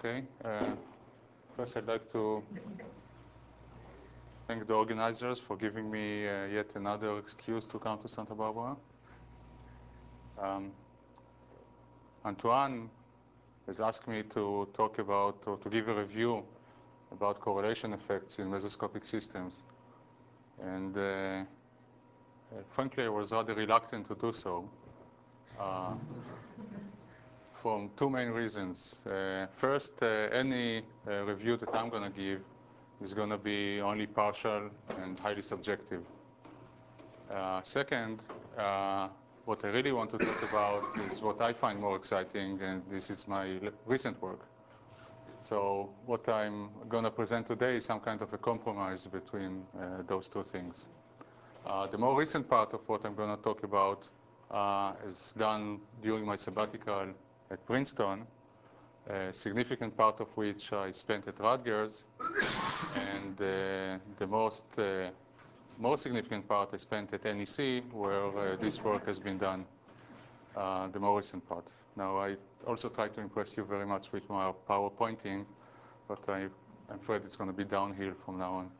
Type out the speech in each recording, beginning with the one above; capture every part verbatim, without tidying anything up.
Okay. Uh, first, I'd like to thank the organizers for giving me uh, yet another excuse to come to Santa Barbara. Um, Antoine has asked me to talk about, or to give a review about correlation effects in mesoscopic systems. And uh, frankly, I was rather reluctant to do so. Uh, from two main reasons. Uh, first, uh, any uh, review that I'm going to give is going to be only partial and highly subjective. Uh, second, uh, what I really want to talk about is what I find more exciting, and this is my recent work. So what I'm going to present today is some kind of a compromise between uh, those two things. Uh, the more recent part of what I'm going to talk about uh, is done during my sabbatical at Princeton, a significant part of which I spent at Rutgers, and uh, the most, uh, most significant part I spent at N E C, where uh, this work has been done, uh, the more recent part. Now, I also try to impress you very much with my PowerPointing, but I, I'm afraid it's going to be downhill from now on.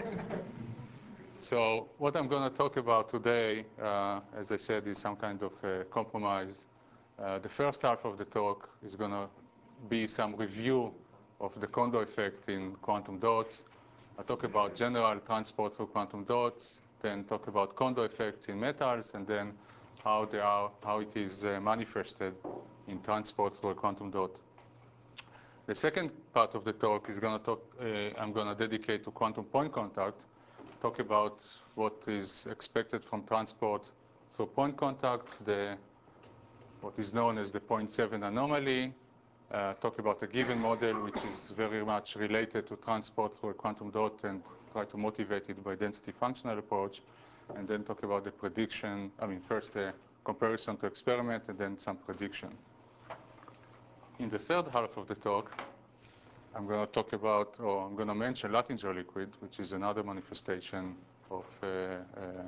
So what I'm going to talk about today, uh, as I said, is some kind of uh, compromise. Uh, the first half of the talk is going to be some review of the Kondo effect in quantum dots. I'll talk about general transport through quantum dots, then talk about Kondo effects in metals, and then how they are, how it is uh, manifested in transport through a quantum dot. The second part of the talk is going to talk, uh, I'm going to dedicate to quantum point contact, talk about what is expected from transport through point contact, the, what is known as the zero point seven anomaly, uh, talk about a given model which is very much related to transport through a quantum dot and try to motivate it by density functional approach, and then talk about the prediction, I mean, first a comparison to experiment and then some prediction. In the third half of the talk, I'm going to talk about, or I'm going to mention Latinger liquid, which is another manifestation of a,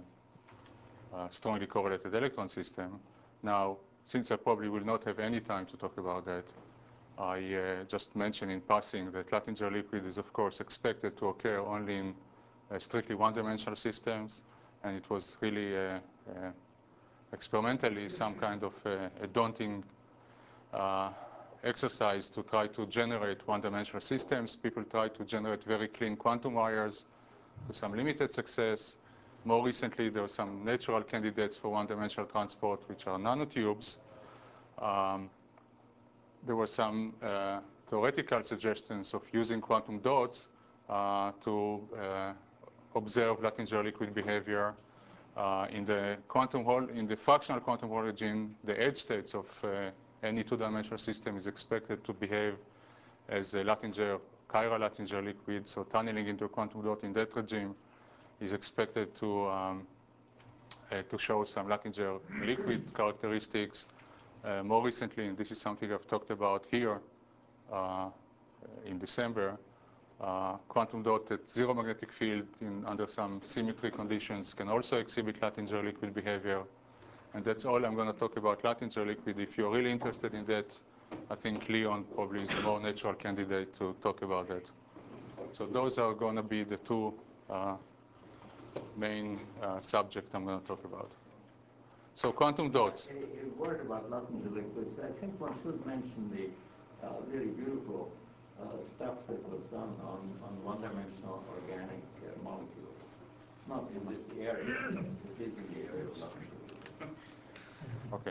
a, a strongly correlated electron system. Now, since I probably will not have any time to talk about that, I uh, just mentioned in passing that Latinger liquid is, of course, expected to occur only in uh, strictly one-dimensional systems, and it was really uh, uh, experimentally some kind of uh, a daunting uh, exercise to try to generate one-dimensional systems. People try to generate very clean quantum wires to some limited success. More recently, there are some natural candidates for one-dimensional transport, which are nanotubes. Um, there were some uh, theoretical suggestions of using quantum dots uh, to uh, observe Latinger liquid behavior. Uh, in the quantum Hall, in the fractional quantum Hall regime, the edge states of uh, any two-dimensional system is expected to behave as a Latinger, chiral Latinger liquid. So tunneling into a quantum dot in that regime is expected to um, uh, to show some Latinger liquid characteristics. Uh, more recently, and this is something I've talked about here uh, in December, uh, quantum dot at zero magnetic field in, under some symmetry conditions can also exhibit Latinger liquid behavior. And that's all I'm going to talk about Latinger liquid. If you're really interested in that, I think Leon probably is the more natural candidate to talk about that. So those are going to be the two uh, main uh, subjects I'm going to talk about. So quantum dots. A, a word about Latinger liquids. I think one should mention the uh, really beautiful uh, stuff that was done on, on one-dimensional organic uh, molecules. It's not in this area, it is in the area of Latinger liquids. Okay.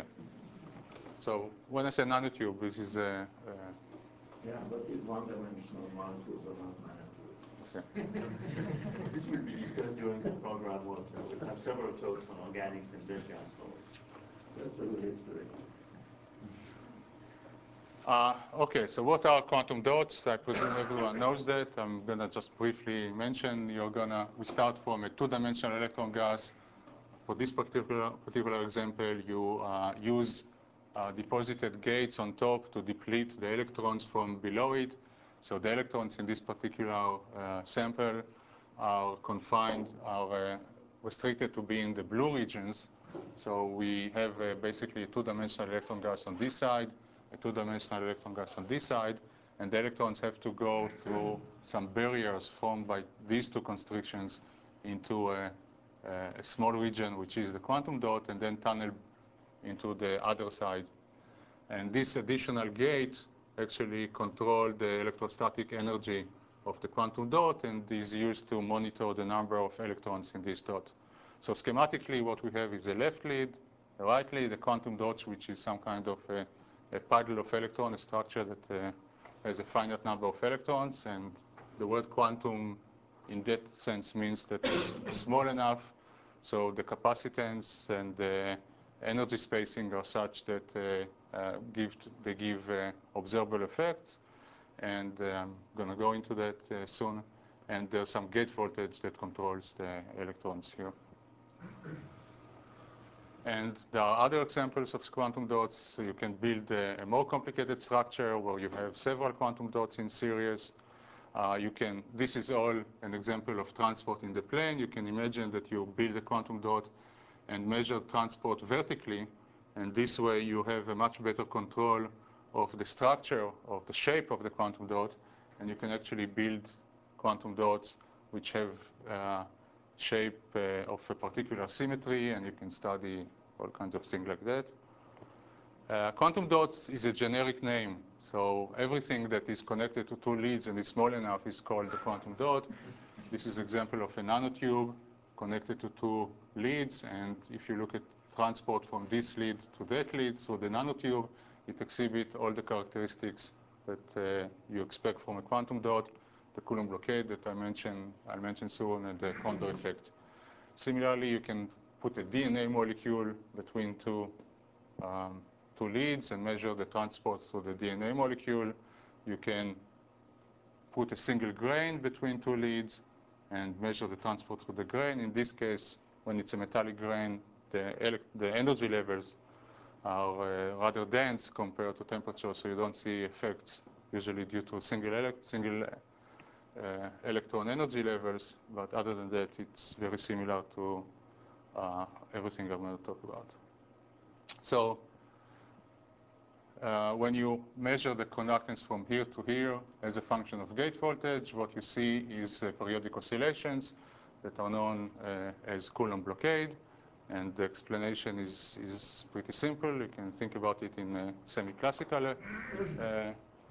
So when I say nanotube, this is a... Uh, yeah, but these one-dimensional molecules are not nanotubes. Okay. This will be discussed during the program. We'll have several talks on organics and Bethe salts. That's a little history. Uh, okay, so what are quantum dots? I presume everyone knows that. I'm going to just briefly mention. You're going to, we start from a two-dimensional electron gas. For this particular, particular example, you uh, use uh, deposited gates on top to deplete the electrons from below it. So the electrons in this particular uh, sample are confined, are uh, restricted to be in the blue regions. So we have uh, basically a two-dimensional electron gas on this side, a two-dimensional electron gas on this side, and the electrons have to go through some barriers formed by these two constrictions into a, a small region, which is the quantum dot, and then tunnel into the other side. And this additional gate actually controls the electrostatic energy of the quantum dot and is used to monitor the number of electrons in this dot. So schematically, what we have is a left lead, a right lead, a quantum dot, which is some kind of a, a puddle of electrons, a structure that uh, has a finite number of electrons. And the word quantum in that sense means that it's small enough, so the capacitance and the energy spacing are such that uh, uh, give they give uh, observable effects. And uh, I'm going to go into that uh, soon. And there's some gate voltage that controls the electrons here. And there are other examples of quantum dots. So you can build a, a more complicated structure where you have several quantum dots in series. Uh, you can, this is all an example of transport in the plane. You can imagine that you build a quantum dot and measure transport vertically. And this way you have a much better control of the structure, of the shape of the quantum dot. And you can actually build quantum dots which have uh, shape uh, of a particular symmetry, and you can study all kinds of things like that. Uh, quantum dots is a generic name. So everything that is connected to two leads and is small enough is called a quantum dot. This is an example of a nanotube connected to two leads. And if you look at transport from this lead to that lead through the nanotube, it exhibits all the characteristics that uh, you expect from a quantum dot, the Coulomb blockade that I mentioned, I'll mention soon, and the Kondo effect. Similarly, you can put a D N A molecule between two um, two leads and measure the transport through the D N A molecule. You can put a single grain between two leads and measure the transport through the grain. In this case, when it's a metallic grain, the, the energy levels are uh, rather dense compared to temperature, so you don't see effects usually due to single, ele single uh, electron energy levels. But other than that, it's very similar to uh, everything I'm going to talk about. So uh, when you measure the conductance from here to here as a function of gate voltage, what you see is uh, periodic oscillations that are known uh, as Coulomb blockade. And the explanation is, is pretty simple. You can think about it in a semi-classical uh,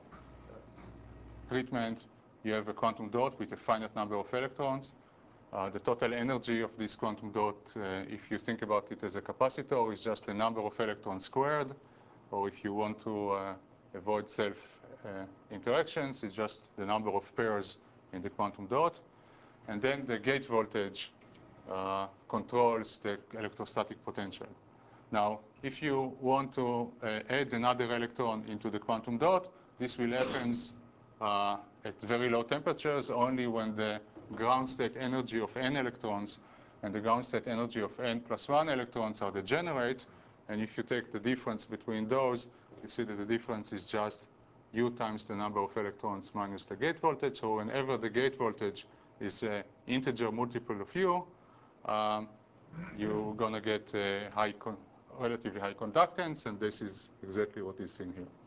treatment. You have a quantum dot with a finite number of electrons. Uh, the total energy of this quantum dot, uh, if you think about it as a capacitor, is just the number of electrons squared. Or if you want to uh, avoid self uh, interactions, it's just the number of pairs in the quantum dot. And then the gate voltage uh, controls the electrostatic potential. Now, if you want to uh, add another electron into the quantum dot, this will happen uh, at very low temperatures only when the ground state energy of n electrons and the ground state energy of n plus one electrons are degenerate. And if you take the difference between those, you see that the difference is just U times the number of electrons minus the gate voltage. So whenever the gate voltage is an integer multiple of U, um, you're going to get a high con relatively high conductance, and this is exactly what is seen here.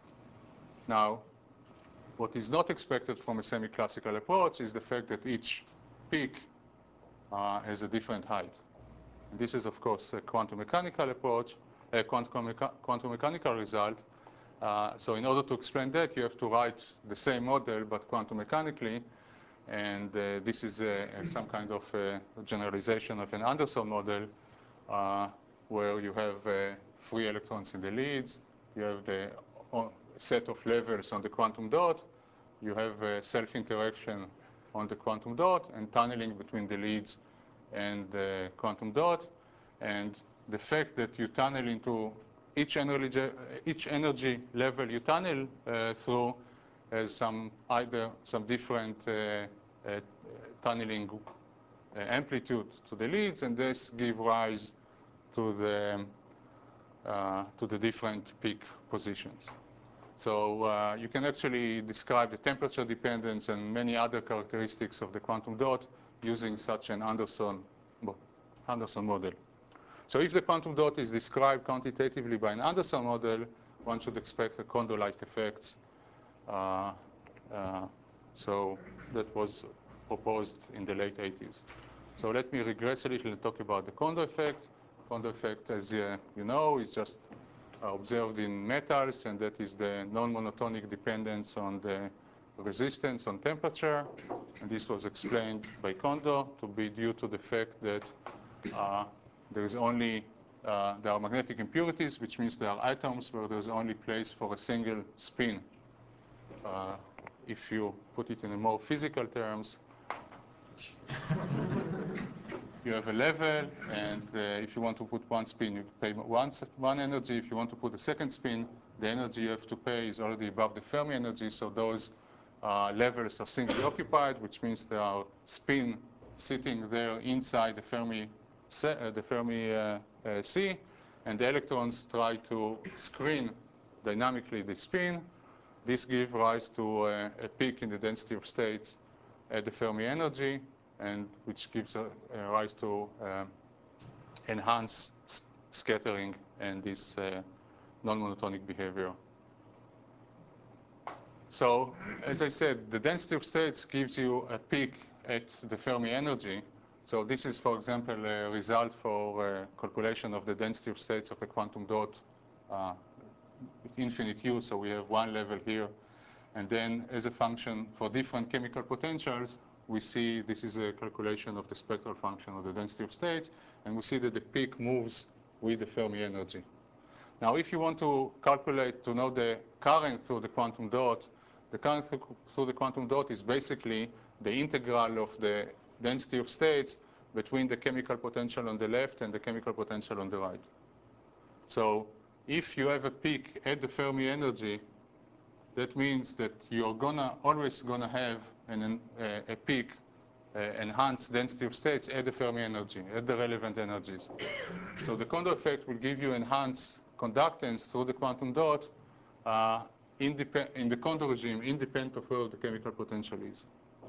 Now, what is not expected from a semi-classical approach is the fact that each peak uh, has a different height. And this is, of course, a quantum mechanical approach, a quantum, mecha quantum mechanical result. Uh, so in order to explain that, you have to write the same model, but quantum mechanically. And uh, this is uh, some kind of uh, generalization of an Anderson model, uh, where you have uh, free electrons in the leads, you have the set of levels on the quantum dot, you have a self-interaction on the quantum dot, and tunneling between the leads and the quantum dot. And the fact that you tunnel into each energy, each energy level you tunnel uh, through has some either some different uh, uh, tunneling uh, amplitude to the leads, and this give rise to the uh, to the different peak positions. So uh, you can actually describe the temperature dependence and many other characteristics of the quantum dot using such an Anderson, Anderson model. So if the quantum dot is described quantitatively by an Anderson model, one should expect a Kondo-like effects Uh, uh, so that was proposed in the late eighties. So let me regress a little and talk about the Kondo effect. Kondo effect, as uh, you know, is just uh, observed in metals, and that is the non-monotonic dependence on the resistance on temperature. And this was explained by Kondo to be due to the fact that uh, there is only, uh, there are magnetic impurities, which means there are atoms where there's only place for a single spin. Uh, if you put it in a more physical terms, you have a level, and uh, if you want to put one spin, you pay one, one energy. If you want to put a second spin, the energy you have to pay is already above the Fermi energy, so those uh, levels are singly occupied, which means there are spin sitting there inside the Fermi, uh, the Fermi uh, uh, sea, and the electrons try to screen dynamically the spin. This gives rise to uh, a peak in the density of states at the Fermi energy, and which gives a, a rise to uh, enhance scattering and this uh, non-monotonic behavior. So, as I said, the density of states gives you a peak at the Fermi energy. So this is, for example, a result for uh, calculation of the density of states of a quantum dot uh, with infinite U. So we have one level here. And then as a function for different chemical potentials, we see this is a calculation of the spectral function of the density of states. And we see that the peak moves with the Fermi energy. Now, if you want to calculate to know the current through the quantum dot, the current through the quantum dot is basically the integral of the density of states between the chemical potential on the left and the chemical potential on the right. So if you have a peak at the Fermi energy, that means that you're gonna always gonna have an, uh, a peak, uh, enhanced density of states at the Fermi energy, at the relevant energies. So the Kondo effect will give you enhanced conductance through the quantum dot uh, in the Kondo regime, independent of where the chemical potential is.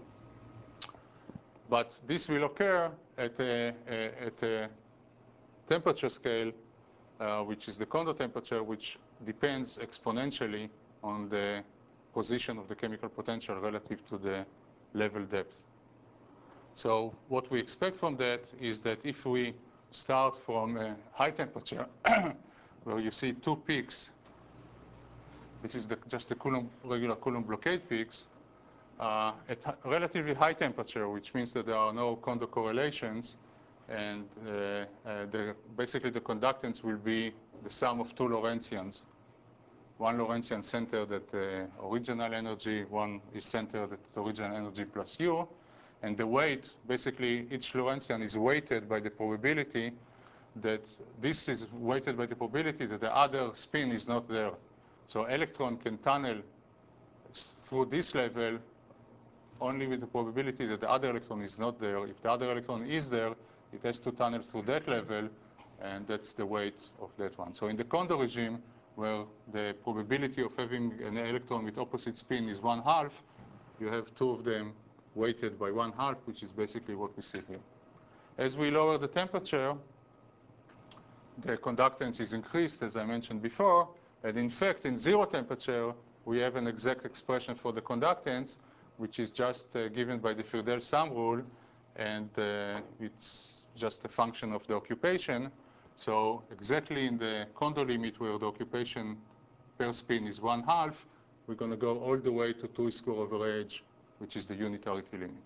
But this will occur at a, a, at a temperature scale, uh, which is the Kondo temperature, which depends exponentially on the position of the chemical potential relative to the level depth. So what we expect from that is that if we start from a high temperature, where you see two peaks, this is the, just the Coulomb, regular Coulomb blockade peaks, uh, at relatively high temperature, which means that there are no Kondo correlations, and uh, uh, the, basically the conductance will be the sum of two Lorentzians. One Lorentzian centered at the original energy, one is centered at the original energy plus U, and the weight, basically each Lorentzian is weighted by the probability that this is weighted by the probability that the other spin is not there. So electron can tunnel through this level only with the probability that the other electron is not there. If the other electron is there, it has to tunnel through that level, and that's the weight of that one. So in the Kondo regime, where the probability of having an electron with opposite spin is one half, you have two of them weighted by one half, which is basically what we see here. As we lower the temperature, the conductance is increased, as I mentioned before, and in fact, in zero temperature, we have an exact expression for the conductance, which is just uh, given by the Friedel sum rule, and uh, it's just a function of the occupation. So exactly in the Kondo limit where the occupation per spin is one half, we're going to go all the way to two square over h, which is the unitarity limit.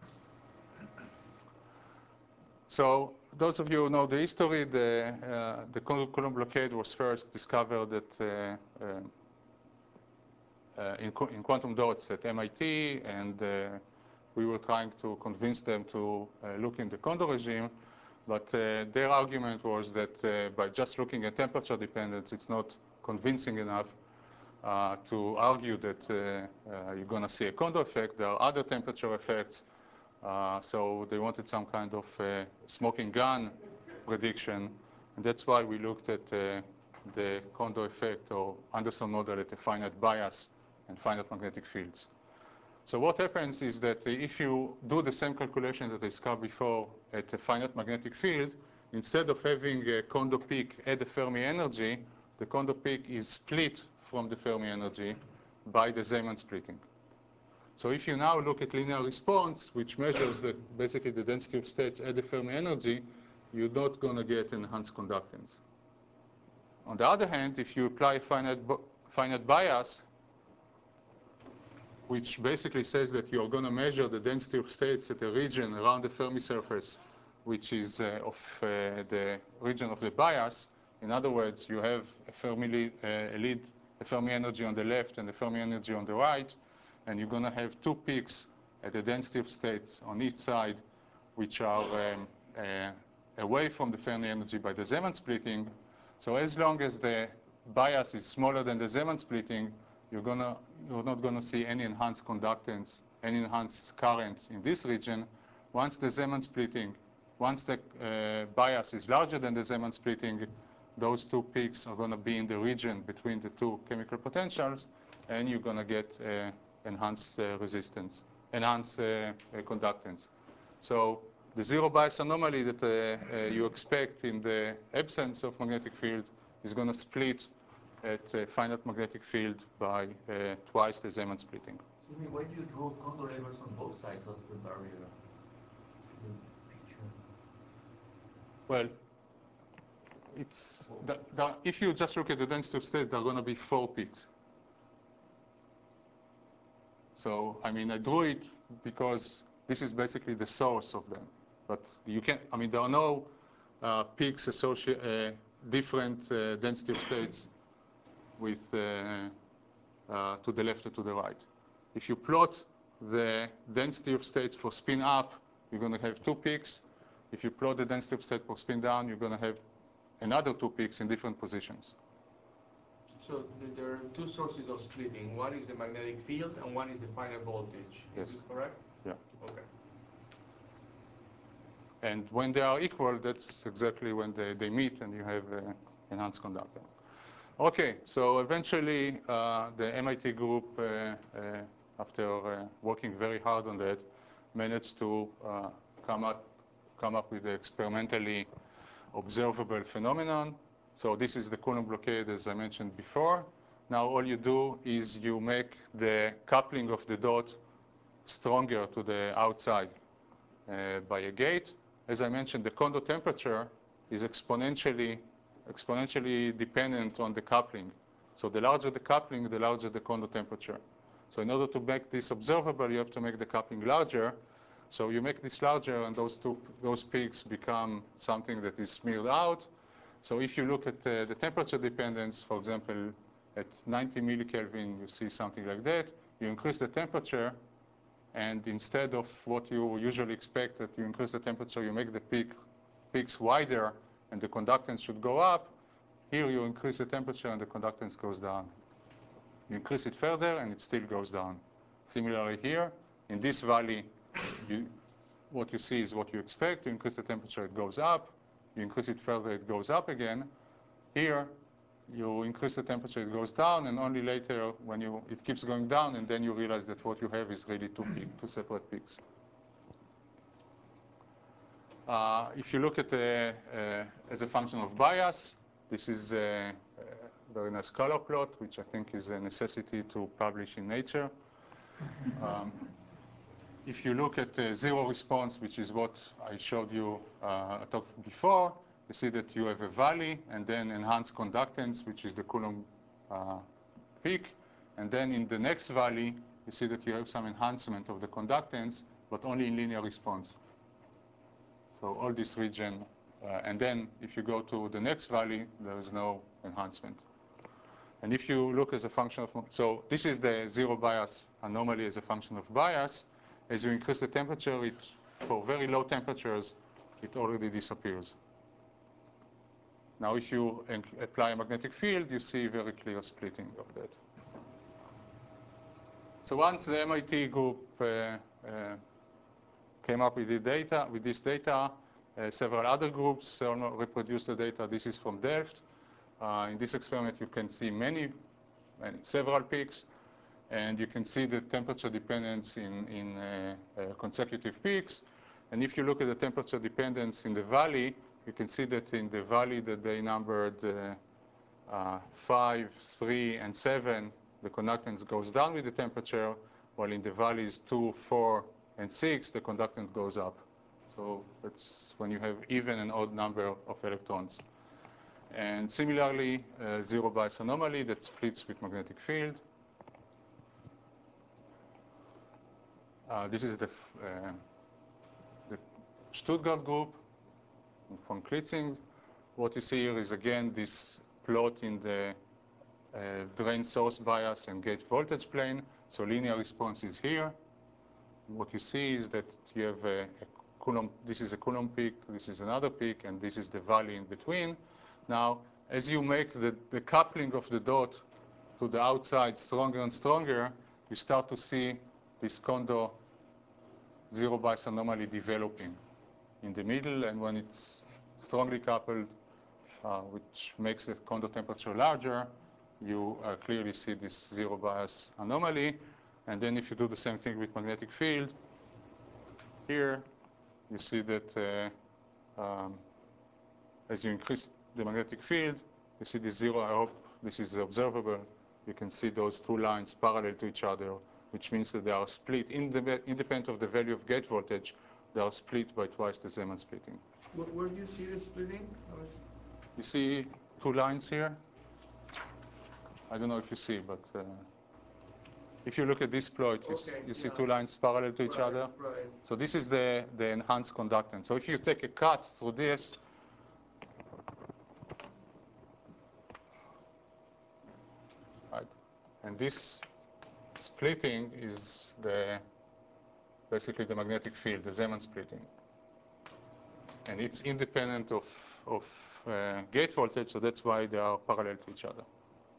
So those of you who know the history, the, uh, the Coulomb blockade was first discovered at, uh, uh, uh, in, qu in quantum dots at M I T, and uh, we were trying to convince them to uh, look in the Kondo regime. But uh, their argument was that uh, by just looking at temperature dependence, it's not convincing enough uh, to argue that uh, uh, you're going to see a Kondo effect. There are other temperature effects. Uh, so they wanted some kind of uh, smoking gun prediction. And that's why we looked at uh, the Kondo effect or Anderson model at a finite bias and finite magnetic fields. So what happens is that if you do the same calculation that I described before at a finite magnetic field, instead of having a Kondo peak at the Fermi energy, the Kondo peak is split from the Fermi energy, by the Zeeman splitting. So if you now look at linear response, which measures the, basically the density of states at the Fermi energy, you're not going to get enhanced conductance. On the other hand, if you apply finite, finite bias, which basically says that you're going to measure the density of states at a region around the Fermi surface, which is uh, of uh, the region of the bias. In other words, you have a Fermi, uh, a lead, a Fermi energy on the left and a Fermi energy on the right, and you're going to have two peaks at the density of states on each side, which are um, uh, away from the Fermi energy by the Zeeman splitting. So as long as the bias is smaller than the Zeeman splitting, you're, gonna, you're not going to see any enhanced conductance, any enhanced current in this region. Once the Zeeman splitting, once the uh, bias is larger than the Zeeman splitting, those two peaks are going to be in the region between the two chemical potentials, and you're going to get uh, enhanced uh, resistance, enhanced uh, uh, conductance. So the zero bias anomaly that uh, uh, you expect in the absence of magnetic field is going to split at a finite magnetic field by uh, twice the Zeeman splitting. Excuse me, why do you draw condor levels on both sides of the barrier? The picture. Well, it's the, the, if you just look at the density of states, there are going to be four peaks. So, I mean, I drew it because this is basically the source of them. But you can, I mean, there are no uh, peaks associated, uh, different uh, density of states with uh, uh, to the left or to the right. If you plot the density of states for spin up, you're going to have two peaks. If you plot the density of state for spin down, you're going to have another two peaks in different positions. So there are two sources of splitting. One is the magnetic field, and one is the final voltage. Yes. Is this correct? Yeah. Okay. And when they are equal, that's exactly when they, they meet, and you have uh, enhanced conductor. Okay, so eventually uh, the M I T group, uh, uh, after uh, working very hard on that, managed to uh, come up come up with the experimentally observable phenomenon. So this is the Coulomb blockade, as I mentioned before. Now all you do is you make the coupling of the dot stronger to the outside uh, by a gate. As I mentioned, the Kondo temperature is exponentially exponentially dependent on the coupling. So the larger the coupling, the larger the Kondo temperature. So in order to make this observable, you have to make the coupling larger. So you make this larger, and those two those peaks become something that is smeared out. So if you look at uh, the temperature dependence, for example, at ninety millikelvin, you see something like that. You increase the temperature, and instead of what you usually expect, that you increase the temperature, you make the peak peaks wider, and the conductance should go up. Here you increase the temperature, and the conductance goes down. You increase it further, and it still goes down. Similarly here, in this valley, you, what you see is what you expect. You increase the temperature, it goes up. You increase it further, it goes up again. Here, you increase the temperature, it goes down, and only later when you it keeps going down, and then you realize that what you have is really two peaks, two separate peaks. Uh, if you look at the, uh, as a function of bias, this is a, a very nice color plot, which I think is a necessity to publish in Nature. Um, if you look at the zero response, which is what I showed you uh, talked before, you see that you have a valley, and then enhanced conductance, which is the Coulomb uh, peak. And then in the next valley, you see that you have some enhancement of the conductance, but only in linear response. So all this region, uh, and then if you go to the next valley, there is no enhancement. And if you look as a function of, so this is the zero bias anomaly as a function of bias. As you increase the temperature, it, for very low temperatures, it already disappears. Now, if you apply a magnetic field, you see very clear splitting of that. So once the M I T group uh, uh, came up with the data, with this data, uh, several other groups uh, reproduced the data. This is from Delft. Uh, in this experiment, you can see many, many several peaks, and you can see the temperature dependence in, in uh, uh, consecutive peaks. And if you look at the temperature dependence in the valley, you can see that in the valley that they numbered uh, uh, five, three, and seven, the conductance goes down with the temperature, while in the values two, four, and six, the conductance goes up. So that's when you have even and odd number of electrons. And similarly, uh, zero bias anomaly that splits with magnetic field. Uh, this is the, uh, the Stuttgart group from Klitzing. What you see here is, again, this plot in the uh, drain source bias and gate voltage plane. So linear response is here. What you see is that you have a, a Coulomb, this is a Coulomb peak, this is another peak, and this is the valley in between. Now, as you make the, the coupling of the dot to the outside stronger and stronger, you start to see this Kondo zero bias anomaly developing in the middle, and when it's strongly coupled, uh, which makes the Kondo temperature larger, you uh, clearly see this zero bias anomaly. And then if you do the same thing with magnetic field, here you see that uh, um, as you increase the magnetic field, you see this zero. I hope this is observable. You can see those two lines parallel to each other, which means that they are split, independent of the value of gate voltage, they are split by twice the Zeeman splitting. Where, where do you see the splitting? You see two lines here? I don't know if you see, but uh, if you look at this plot, you, Okay, you see yeah. two lines parallel to each Right, other. right. So this is the, the enhanced conductance. So if you take a cut through this, right, and this splitting is the basically the magnetic field, the Zeeman splitting. And it's independent of, of uh, gate voltage, so that's why they are parallel to each other.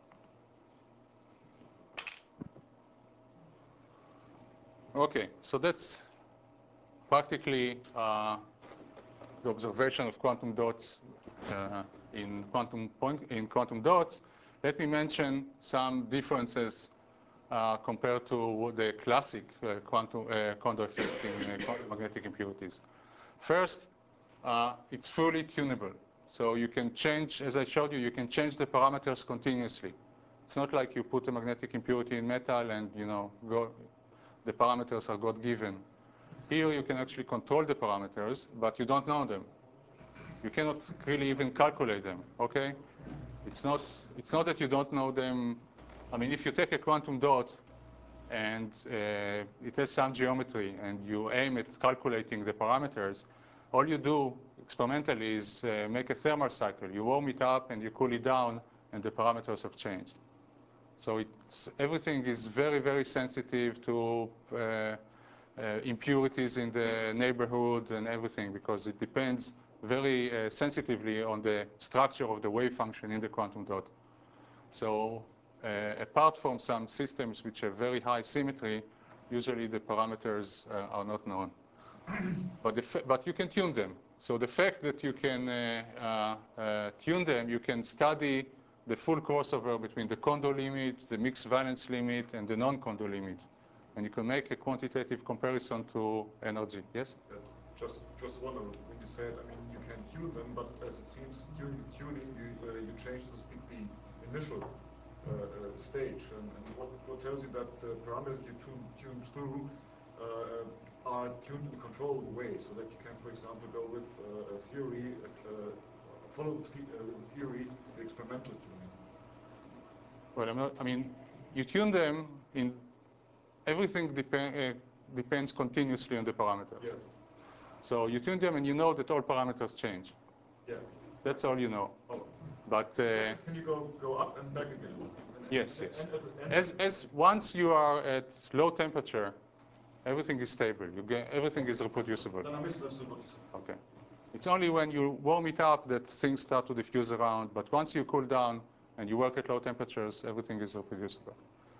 Okay, so that's practically uh, the observation of quantum dots uh, in quantum point in quantum dots. Let me mention some differences uh, compared to the classic uh, quantum uh, Kondo effect in uh, quantum magnetic impurities. First, uh, it's fully tunable. So you can change, as I showed you, you can change the parameters continuously. It's not like you put a magnetic impurity in metal and, you know, go, the parameters are God-given. Here you can actually control the parameters, but you don't know them. You cannot really even calculate them, okay? It's not, it's not that you don't know them. I mean, if you take a quantum dot and uh, it has some geometry and you aim at calculating the parameters, all you do experimentally is uh, make a thermal cycle. You warm it up and you cool it down, and the parameters have changed. So it's, everything is very, very sensitive to uh, uh, impurities in the neighborhood and everything, because it depends very uh, sensitively on the structure of the wave function in the quantum dot. So uh, apart from some systems which have very high symmetry, usually the parameters uh, are not known. But, the but you can tune them. So the fact that you can uh, uh, uh, tune them, you can study the full crossover between the Kondo limit, the mixed valence limit, and the non-Kondo limit. And you can make a quantitative comparison to energy. Yes? Uh, just, just wonder, when you said, I mean, you can tune them, but as it seems, during the tuning, you, uh, you change, so to speak, the initial uh, uh, stage. And, and what, what tells you that the parameters you tune, tune through uh, are tuned in a controllable way, so that you can, for example, go with uh, a theory, uh, follow the the, uh, theory, the experimental tuning. Well, I'm not, I mean, you tune them in, everything depend, uh, depends continuously on the parameters. Yeah. So you tune them and you know that all parameters change. Yeah. That's all you know. Oh. But uh, Can you go, go up and back again? And, yes, and, yes. and, and, and, As, as once you are at low temperature, everything is stable. You get, everything is reproducible. Then I misunderstood what you said. Okay. It's only when you warm it up that things start to diffuse around. But once you cool down and you work at low temperatures, everything is reproducible.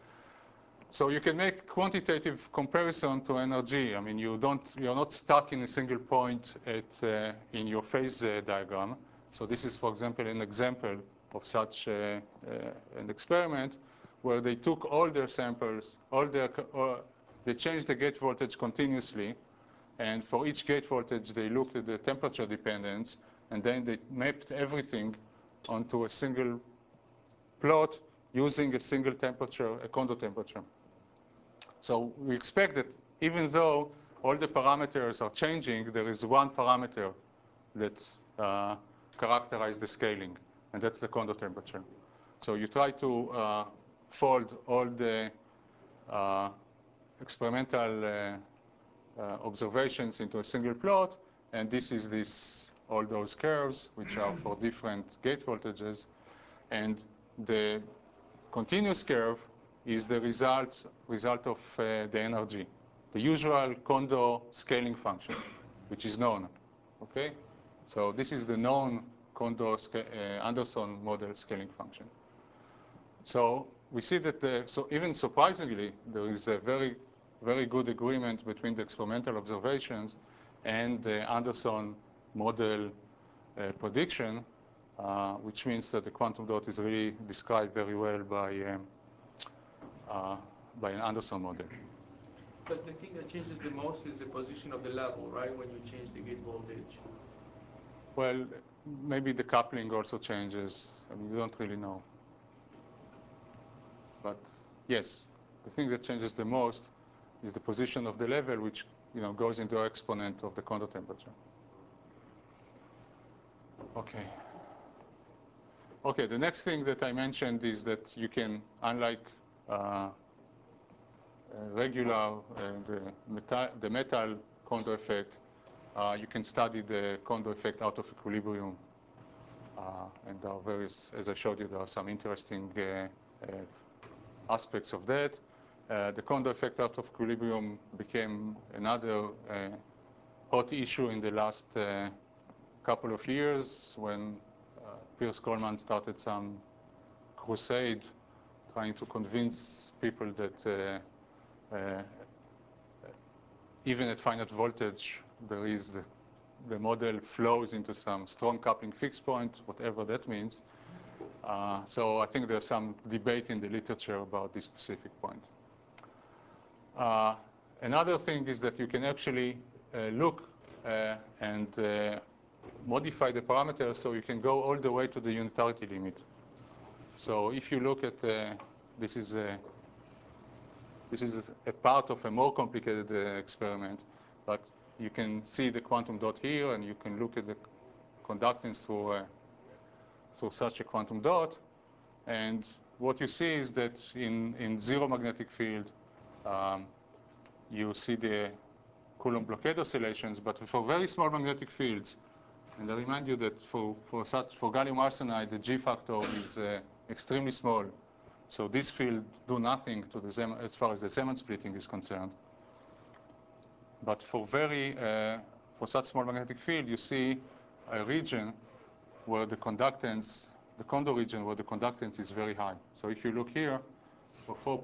So you can make quantitative comparison to N R G. I mean, you don't, you're not stuck in a single point at, uh, in your phase uh, diagram. So this is, for example, an example of such uh, uh, an experiment where they took all their samples, all their, uh, they changed the gate voltage continuously, and for each gate voltage, they looked at the temperature dependence, and then they mapped everything onto a single plot using a single temperature, a Kondo temperature. So we expect that even though all the parameters are changing, there is one parameter that uh, characterizes the scaling, and that's the Kondo temperature. So you try to uh, fold all the uh, experimental uh, uh, observations into a single plot, and this is this all those curves, which are for different gate voltages, and the continuous curve is the result result of uh, the N R G, the usual Kondo scaling function, which is known. Okay, so this is the known Kondo uh, Anderson model scaling function. So we see that the, so even surprisingly, there is a very very good agreement between the experimental observations and the Anderson model uh, prediction, uh, which means that the quantum dot is really described very well by um, uh, by an Anderson model. But the thing that changes the most is the position of the level, right? When you change the gate voltage. Well, maybe the coupling also changes. I mean, we don't really know. But yes, the thing that changes the most is the position of the level, which you know goes into exponent of the Kondo temperature. Okay. Okay. The next thing that I mentioned is that you can, unlike uh, regular uh, the metal the metal Kondo effect, uh, you can study the Kondo effect out of equilibrium, uh, and there are various, as I showed you, there are some interesting uh, uh, aspects of that. Uh, the Kondo effect out of equilibrium became another uh, hot issue in the last uh, couple of years when uh, Piers Coleman started some crusade trying to convince people that uh, uh, even at finite voltage, there is the, the model flows into some strong coupling fixed point, whatever that means. Uh, so I think there's some debate in the literature about this specific point. Uh, another thing is that you can actually uh, look uh, and uh, modify the parameters so you can go all the way to the unitarity limit. So if you look at, uh, this is a, this is a part of a more complicated uh, experiment, but you can see the quantum dot here, and you can look at the conductance through, uh, through such a quantum dot. And what you see is that in, in zero magnetic field, um, you see the Coulomb blockade oscillations, but for very small magnetic fields, and I remind you that for, for, such, for gallium arsenide, the G factor is uh, extremely small. So this field do nothing to the Zeeman, as far as the Zeeman splitting is concerned. But for very, uh, for such small magnetic field, you see a region where the conductance, the Kondo region where the conductance is very high. So if you look here, for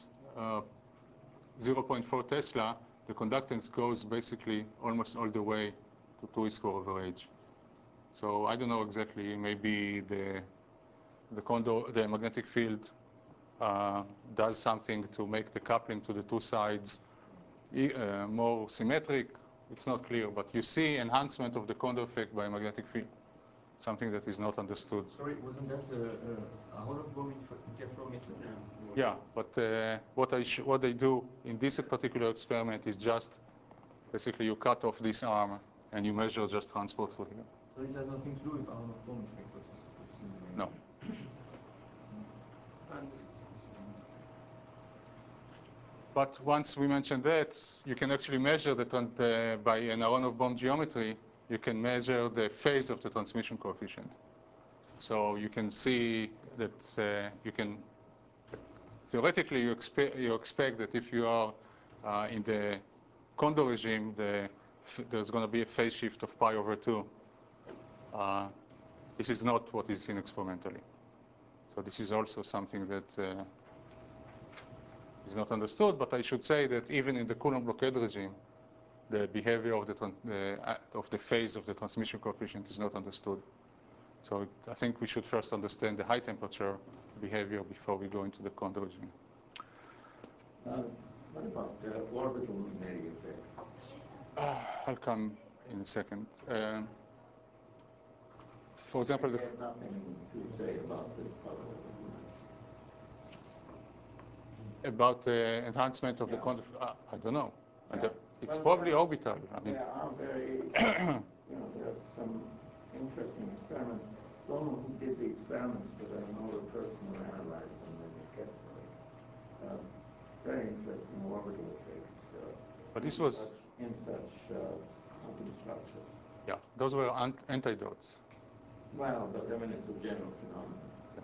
zero point four Tesla, the conductance goes basically almost all the way to two e squared over h. So I don't know exactly, maybe the, the Kondo, the magnetic field uh, does something to make the coupling to the two sides uh, more symmetric. It's not clear, but you see enhancement of the Kondo effect by a magnetic field, something that is not understood. Sorry, wasn't that uh, a Aharonov-Bohm interferometer? Yeah, but uh, what, I sh what they do in this particular experiment is just basically you cut off this arm and you measure just transport through here. So this has nothing to do with Aharonov-Bohm effect, what is seen in No. And But once we mentioned that, you can actually measure the, the by an Aharonov-Bohm geometry, you can measure the phase of the transmission coefficient. So you can see that uh, you can, theoretically, you, expe you expect that if you are uh, in the Kondo regime, the f there's going to be a phase shift of pi over two. Uh, this is not what is seen experimentally. So this is also something that uh, is not understood, but I should say that even in the Coulomb blockade regime, the behavior of the, uh, of the phase of the transmission coefficient is not understood. So it, I think we should first understand the high temperature behavior before we go into the Kondo regime. Uh, what about uh, orbital magnetic effect? Uh, I'll come in a second. Um, for example, I the, have nothing to say about this, by the way. About the enhancement of Yeah. the quantum, uh, I don't know. I Yeah. don't- It's Well, probably there- orbital. I mean, There are very, you know, there are some interesting experiments. The one who did the experiments, but I know the person who analyzed them in the Kessler. Uh, very interesting orbital effects. Uh, But this in was- such, in such uh, quantum structures. yeah, those were ant- antidotes. Well, but I mean, it's a general phenomenon.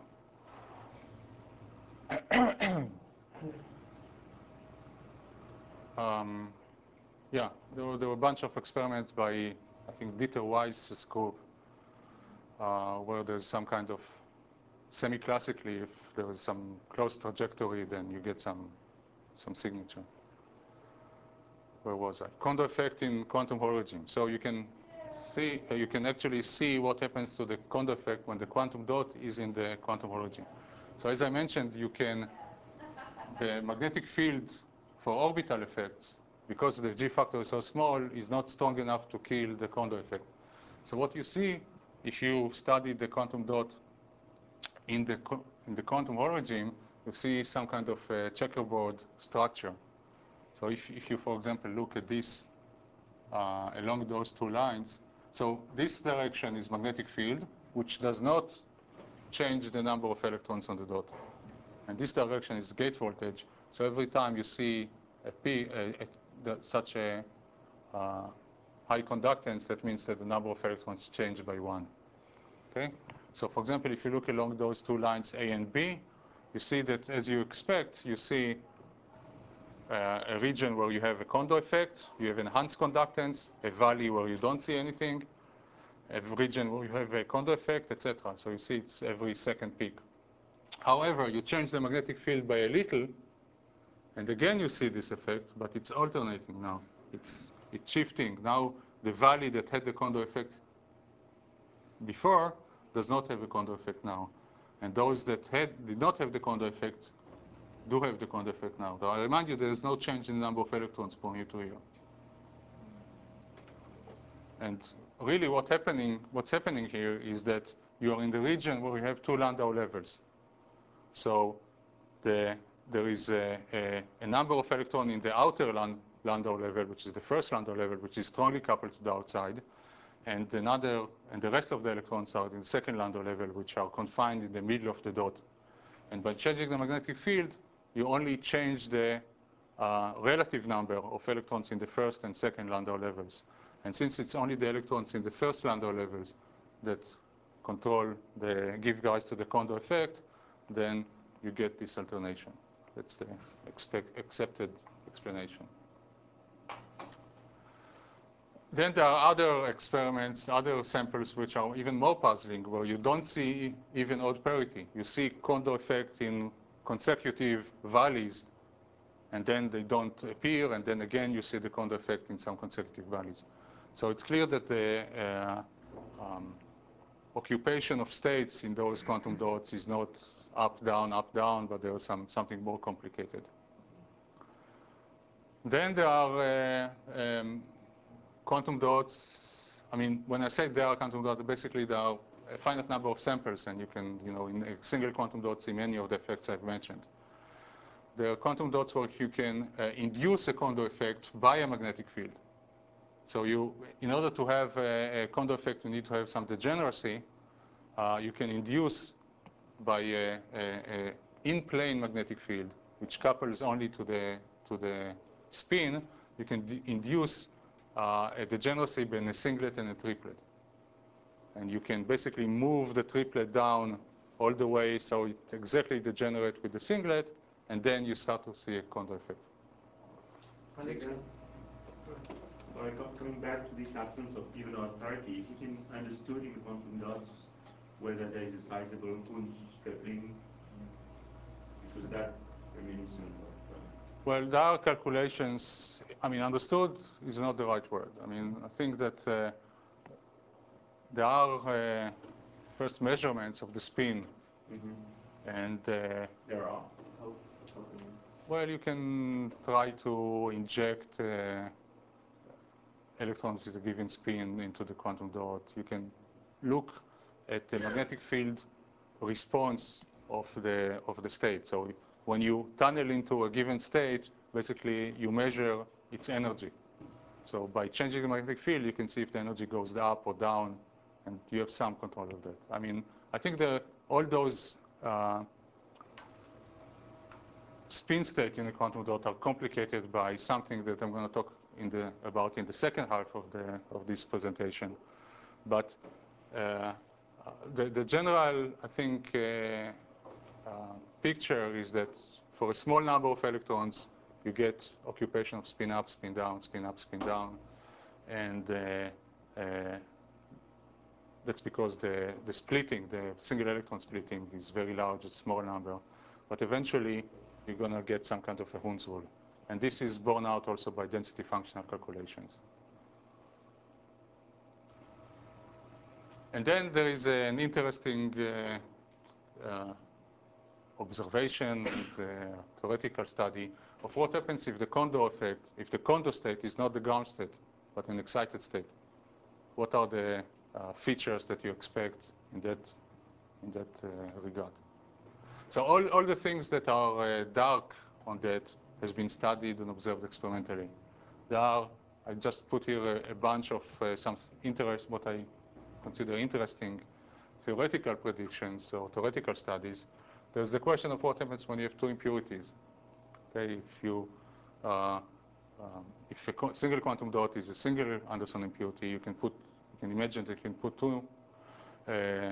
Um, yeah, there were, there were a bunch of experiments by, I think, Dieter Weiss's group, uh, where there's some kind of, semi-classically, if there is some close trajectory, then you get some, some signature. Where was I? Kondo effect in quantum Hall regime. So you can see, uh, you can actually see what happens to the Kondo effect when the quantum dot is in the quantum Hall regime. So as I mentioned, you can, the magnetic field for orbital effects, because the G factor is so small, is not strong enough to kill the Kondo effect. So what you see, if you study the quantum dot in the, in the quantum Hall regime, you see some kind of uh, checkerboard structure. So if, if you, for example, look at this uh, along those two lines, so this direction is magnetic field, which does not change the number of electrons on the dot. And this direction is gate voltage. So every time you see a P, a, a, the, such a uh, high conductance, that means that the number of electrons change by one. Okay? So for example, if you look along those two lines, A and B, you see that as you expect, you see uh, a region where you have a Kondo effect, you have enhanced conductance, a valley where you don't see anything, a region where you have a Kondo effect, et cetera. So you see it's every second peak. However, you change the magnetic field by a little, and again you see this effect, but it's alternating now. It's, it's shifting. Now the valley that had the Kondo effect before does not have a Kondo effect now. And those that had, did not have the Kondo effect do have the Kondo effect now. So I remind you there is no change in the number of electrons from here to here. And really what happening, what's happening here is that you are in the region where you have two Landau levels. So the, there is a, a, a number of electrons in the outer Land, Landau level, which is the first Landau level, which is strongly coupled to the outside. And another, and the rest of the electrons are in the second Landau level, which are confined in the middle of the dot. And by changing the magnetic field, you only change the uh, relative number of electrons in the first and second Landau levels. And since it's only the electrons in the first Landau levels that control the, give rise to the Kondo effect, then you get this alternation. That's the expect, accepted explanation. Then there are other experiments, other samples which are even more puzzling, where you don't see even odd parity. You see Kondo effect in consecutive valleys, and then they don't appear, and then again you see the Kondo effect in some consecutive valleys. So it's clear that the uh, um, occupation of states in those quantum dots is not up, down, up, down, but there is some, something more complicated. Then there are uh, um, quantum dots. I mean, when I say there are quantum dots, basically there are a finite number of samples, and you can, you know, in a single quantum dot see many of the effects I've mentioned. There are quantum dots where you can uh, induce a Kondo effect by a magnetic field. So you, in order to have a, a Kondo effect, you need to have some degeneracy. Uh, you can induce by a, a, a in-plane magnetic field, which couples only to the to the spin. You can induce uh, a degeneracy between a singlet and a triplet, and you can basically move the triplet down all the way so it exactly degenerate with the singlet, and then you start to see a Kondo effect. Alex? Sorry, coming back to this absence of even odd parity, is it in, understood in quantum dots whether there is a sizable Kunz coupling? Because that reminiscent of... Uh, Well, there are calculations. I mean, understood is not the right word. I mean, I think that uh, there are uh, first measurements of the spin, mm-hmm. and uh, There are. How, how can you... well, you can try to inject uh, electrons with a given spin into the quantum dot. You can look at the magnetic field response of the of the state. So when you tunnel into a given state, basically you measure its energy. So by changing the magnetic field, you can see if the energy goes up or down, and you have some control of that. I mean, I think the, all those uh, spin state in the quantum dot are complicated by something that I'm going to talk in the, about in the second half of, the, of this presentation. But uh, the, the general, I think, uh, uh, picture is that for a small number of electrons, you get occupation of spin up, spin down, spin up, spin down. And uh, uh, that's because the, the splitting, the single electron splitting is very large, it's a small number. But eventually, you're going to get some kind of a Hund's rule. And this is borne out also by density functional calculations. And then there is an interesting uh, uh, observation and uh, theoretical study of what happens if the Kondo effect, if the Kondo state is not the ground state, but an excited state. What are the uh, features that you expect in that, in that uh, regard? So all, all the things that are uh, dark on that has been studied and observed experimentally. There are, I just put here a, a bunch of uh, some interest, what I consider interesting theoretical predictions or theoretical studies. There's the question of what happens when you have two impurities. Okay, if you, uh, um, if a co single quantum dot is a single Anderson impurity, you can put, you can imagine that you can put two, uh,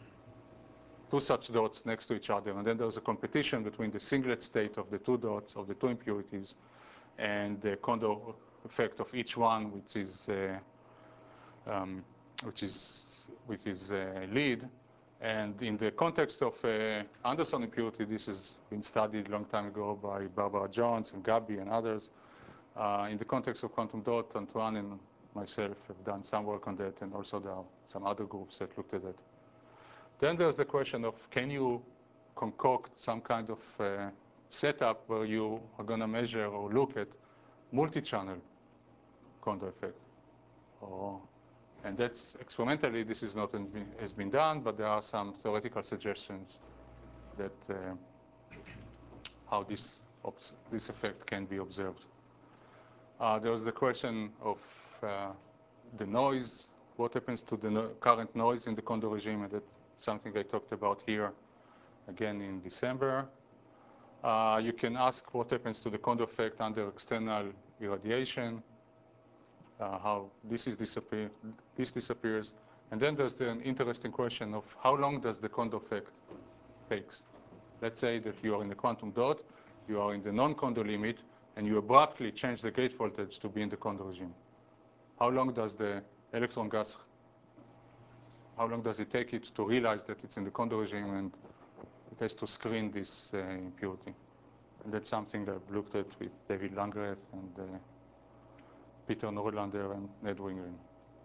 two such dots next to each other, and then there's a competition between the singlet state of the two dots, of the two impurities, and the Kondo effect of each one, which is, uh, um, which is, which is uh, lead. And in the context of uh, Anderson impurity, this has been studied a long time ago by Barbara Jones and Gabi and others. Uh, in the context of quantum dot, Antoine and myself have done some work on that, and also there are some other groups that looked at it. Then there's the question of, can you concoct some kind of uh, setup where you are going to measure or look at multi-channel Kondo effect? Or, and that's experimentally, this is not has been done, but there are some theoretical suggestions that uh, how this this effect can be observed. Uh, there's the question of uh, the noise. What happens to the no current noise in the Kondo regime? And that's something I talked about here again in December. Uh, you can ask what happens to the Kondo effect under external irradiation. Uh, how this is disappear, this disappears, and then there's the, an interesting question of how long does the Kondo effect takes. Let's say that you are in the quantum dot, you are in the non-Kondo limit, and you abruptly change the gate voltage to be in the Kondo regime. How long does the electron gas? How long does it take it to realize that it's in the Kondo regime and it has to screen this uh, impurity? And that's something I've looked at with David Landgraf and uh, Peter Nordlander and Ned Wingren.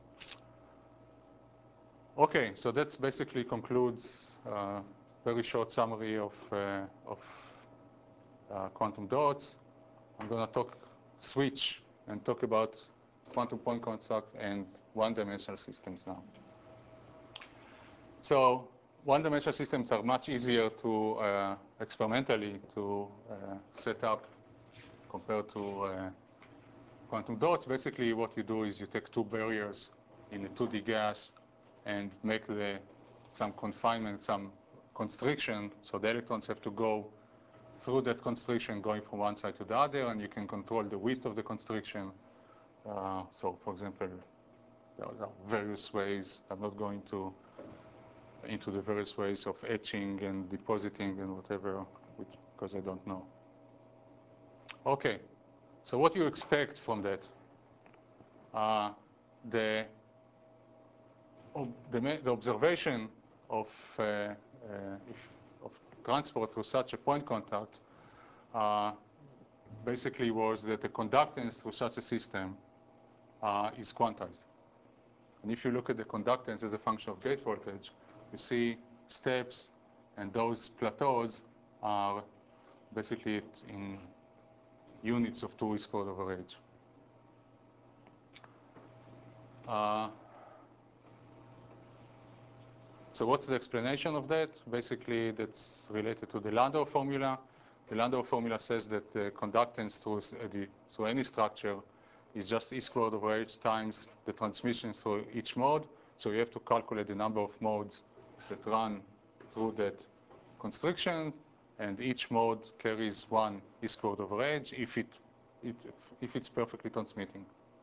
Okay, so that basically concludes a uh, very short summary of, uh, of uh, quantum dots. I'm going to talk, switch, and talk about quantum point construct and one-dimensional systems now. So one-dimensional systems are much easier to uh, experimentally to uh, set up compared to uh, quantum dots. Basically, what you do is you take two barriers in a two D gas and make the, some confinement, some constriction, so the electrons have to go through that constriction going from one side to the other, and you can control the width of the constriction. Uh, so, for example, there are various ways. I'm not going to into the various ways of etching and depositing and whatever, which, because I don't know. Okay. So what do you expect from that? Uh, the, ob the, the observation of, uh, uh, if, of transport through such a point contact uh, basically was that the conductance through such a system uh, is quantized. And if you look at the conductance as a function of gate voltage, you see steps, and those plateaus are basically in units of two e squared over h. Uh, so what's the explanation of that? Basically, that's related to the Landau formula. the Landau formula says that the conductance through, uh, the, through any structure is just E squared over H times the transmission through each mode. So you have to calculate the number of modes that run through that constriction, and each mode carries one E squared over H if, it, it, if it's perfectly transmitting.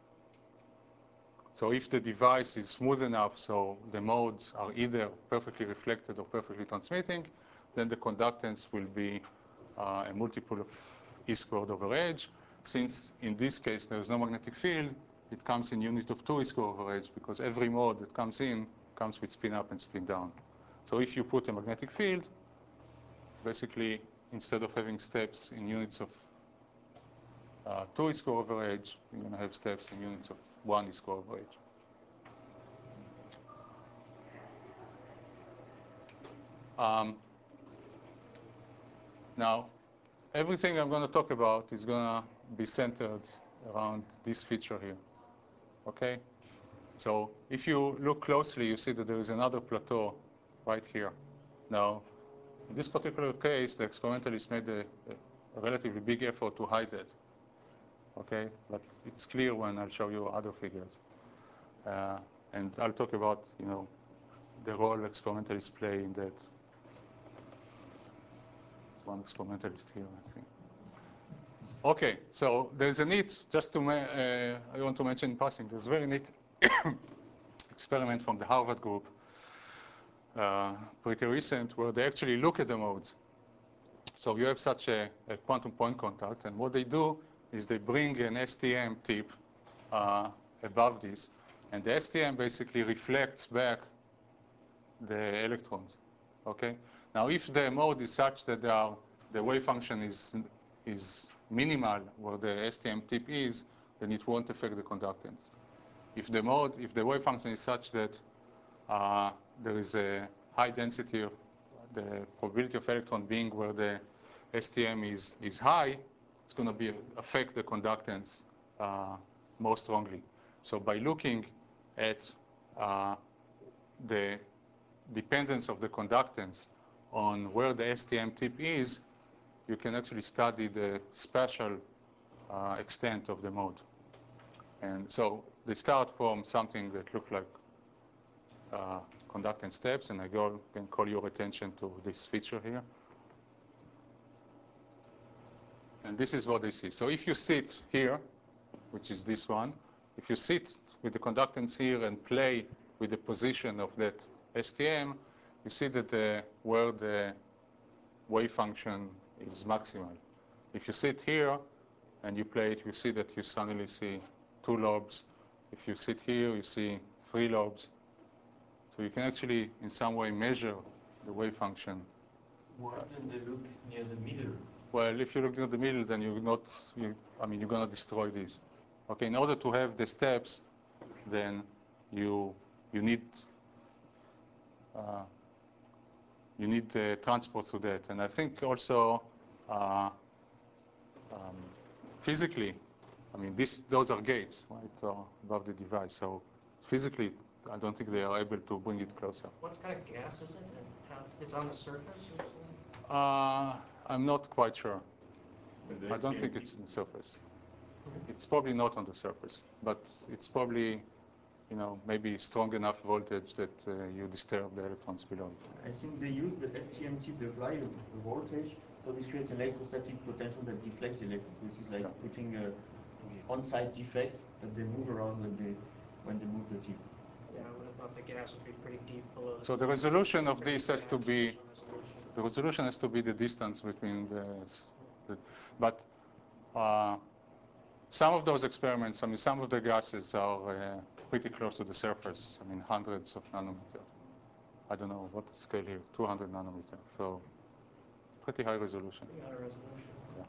So if the device is smooth enough so the modes are either perfectly reflected or perfectly transmitting, then the conductance will be uh, a multiple of E squared over H. Since in this case there is no magnetic field, it comes in unit of two E squared over H, because every mode that comes in comes with spin up and spin down. So if you put a magnetic field, basically instead of having steps in units of uh, two E squared over H, you're going to have steps in units of one E squared over H. Um, now, everything I'm going to talk about is going to be centered around this feature here. Okay? So if you look closely, you see that there is another plateau right here. Now, in this particular case, the experimentalist made a, a relatively big effort to hide it. Okay? But it's clear when I'll show you other figures. Uh, and I'll talk about, you know, the role experimentalists play in that. One experimentalist here, I think. Okay, so there's a neat, just to, uh, I want to mention in passing, there's a very neat experiment from the Harvard group, uh, pretty recent, where they actually look at the modes. So you have such a, a quantum point contact, and what they do is they bring an S T M tip uh, above this, and the S T M basically reflects back the electrons. Okay. Now, if the mode is such that are, the wave function is is minimal where the S T M tip is, then it won't affect the conductance. If the mode, if the wave function is such that uh, there is a high density of the probability of electron being where the S T M is is high, it's going to be affect the conductance uh, more strongly. So by looking at uh, the dependence of the conductance on where the S T M tip is, you can actually study the spatial uh, extent of the mode. And so they start from something that look like uh, conductance steps, and I go, can call your attention to this feature here. And this is what they see. So if you sit here, which is this one, if you sit with the conductance here and play with the position of that S T M, you see that the, where the wave function is maximal. If you sit here and you play it, you see that you suddenly see two lobes. If you sit here, you see three lobes. So you can actually, in some way, measure the wave function. Why don't they look near the middle? Well, if you look near the middle, then you're not, you, I mean, you're going to destroy these. Okay, in order to have the steps, then you, you need uh, you need the transport to that. And I think also uh, um, physically, I mean, this, those are gates, right, uh, above the device. So physically, I don't think they are able to bring it closer. What kind of gas is it? And how, it's on the surface or something? Uh, I'm not quite sure. I don't think it's on the surface. It's probably not on the surface, but it's probably, you know, maybe strong enough voltage that uh, you disturb the electrons below it. I think they use the S T M chip to apply a voltage, so this creates an electrostatic potential that deflects the electrons. This is like Yeah. putting a on-site defect that they move around when they when they move the chip. Yeah, I would have thought the gas would be pretty deep below the So the surface. resolution of Pretty this has to fast be, resolution. the resolution has to be the distance between the, the but uh, some of those experiments, I mean, some of the gases are uh, pretty close to the surface. I mean, hundreds of nanometer. I don't know what the scale here, two hundred nanometer. So pretty high resolution. Pretty high resolution. Yeah.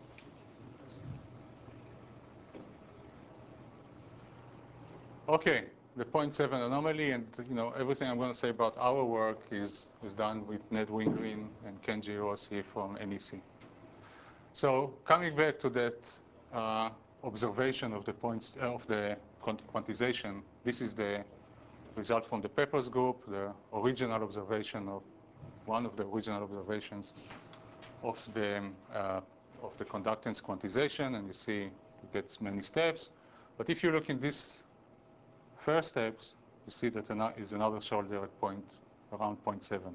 Okay, the zero point seven anomaly, and you know everything I'm going to say about our work is is done with Ned Wingreen and Kenji Rossi from N E C. So coming back to that uh, observation of the points uh, of the quantization, this is the result from the Peppers group, the original observation of one of the original observations of the uh, of the conductance quantization, and you see it gets many steps. But if you look in this first steps, you see that there is another shoulder at point around zero point seven.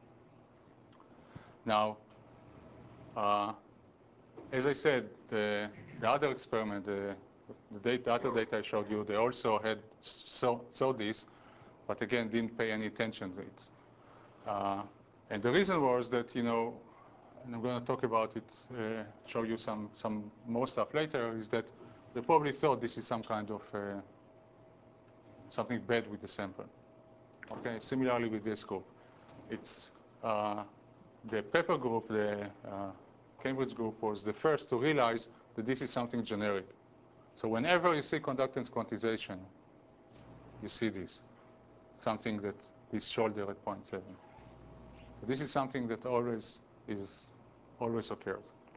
Now, uh, as I said, the, the other experiment, the, the, data, the other data I showed you, they also had saw, saw this, but again, didn't pay any attention to it. Uh, and the reason was that, you know, and I'm going to talk about it, uh, show you some, some more stuff later, is that they probably thought this is some kind of uh, something bad with the sample. Okay, similarly with this group. It's uh, the Pepper group, the uh, Cambridge group, was the first to realize that this is something generic. So whenever you see conductance quantization, you see this, something that is shoulder at zero point seven. So this is something that always is always occurs.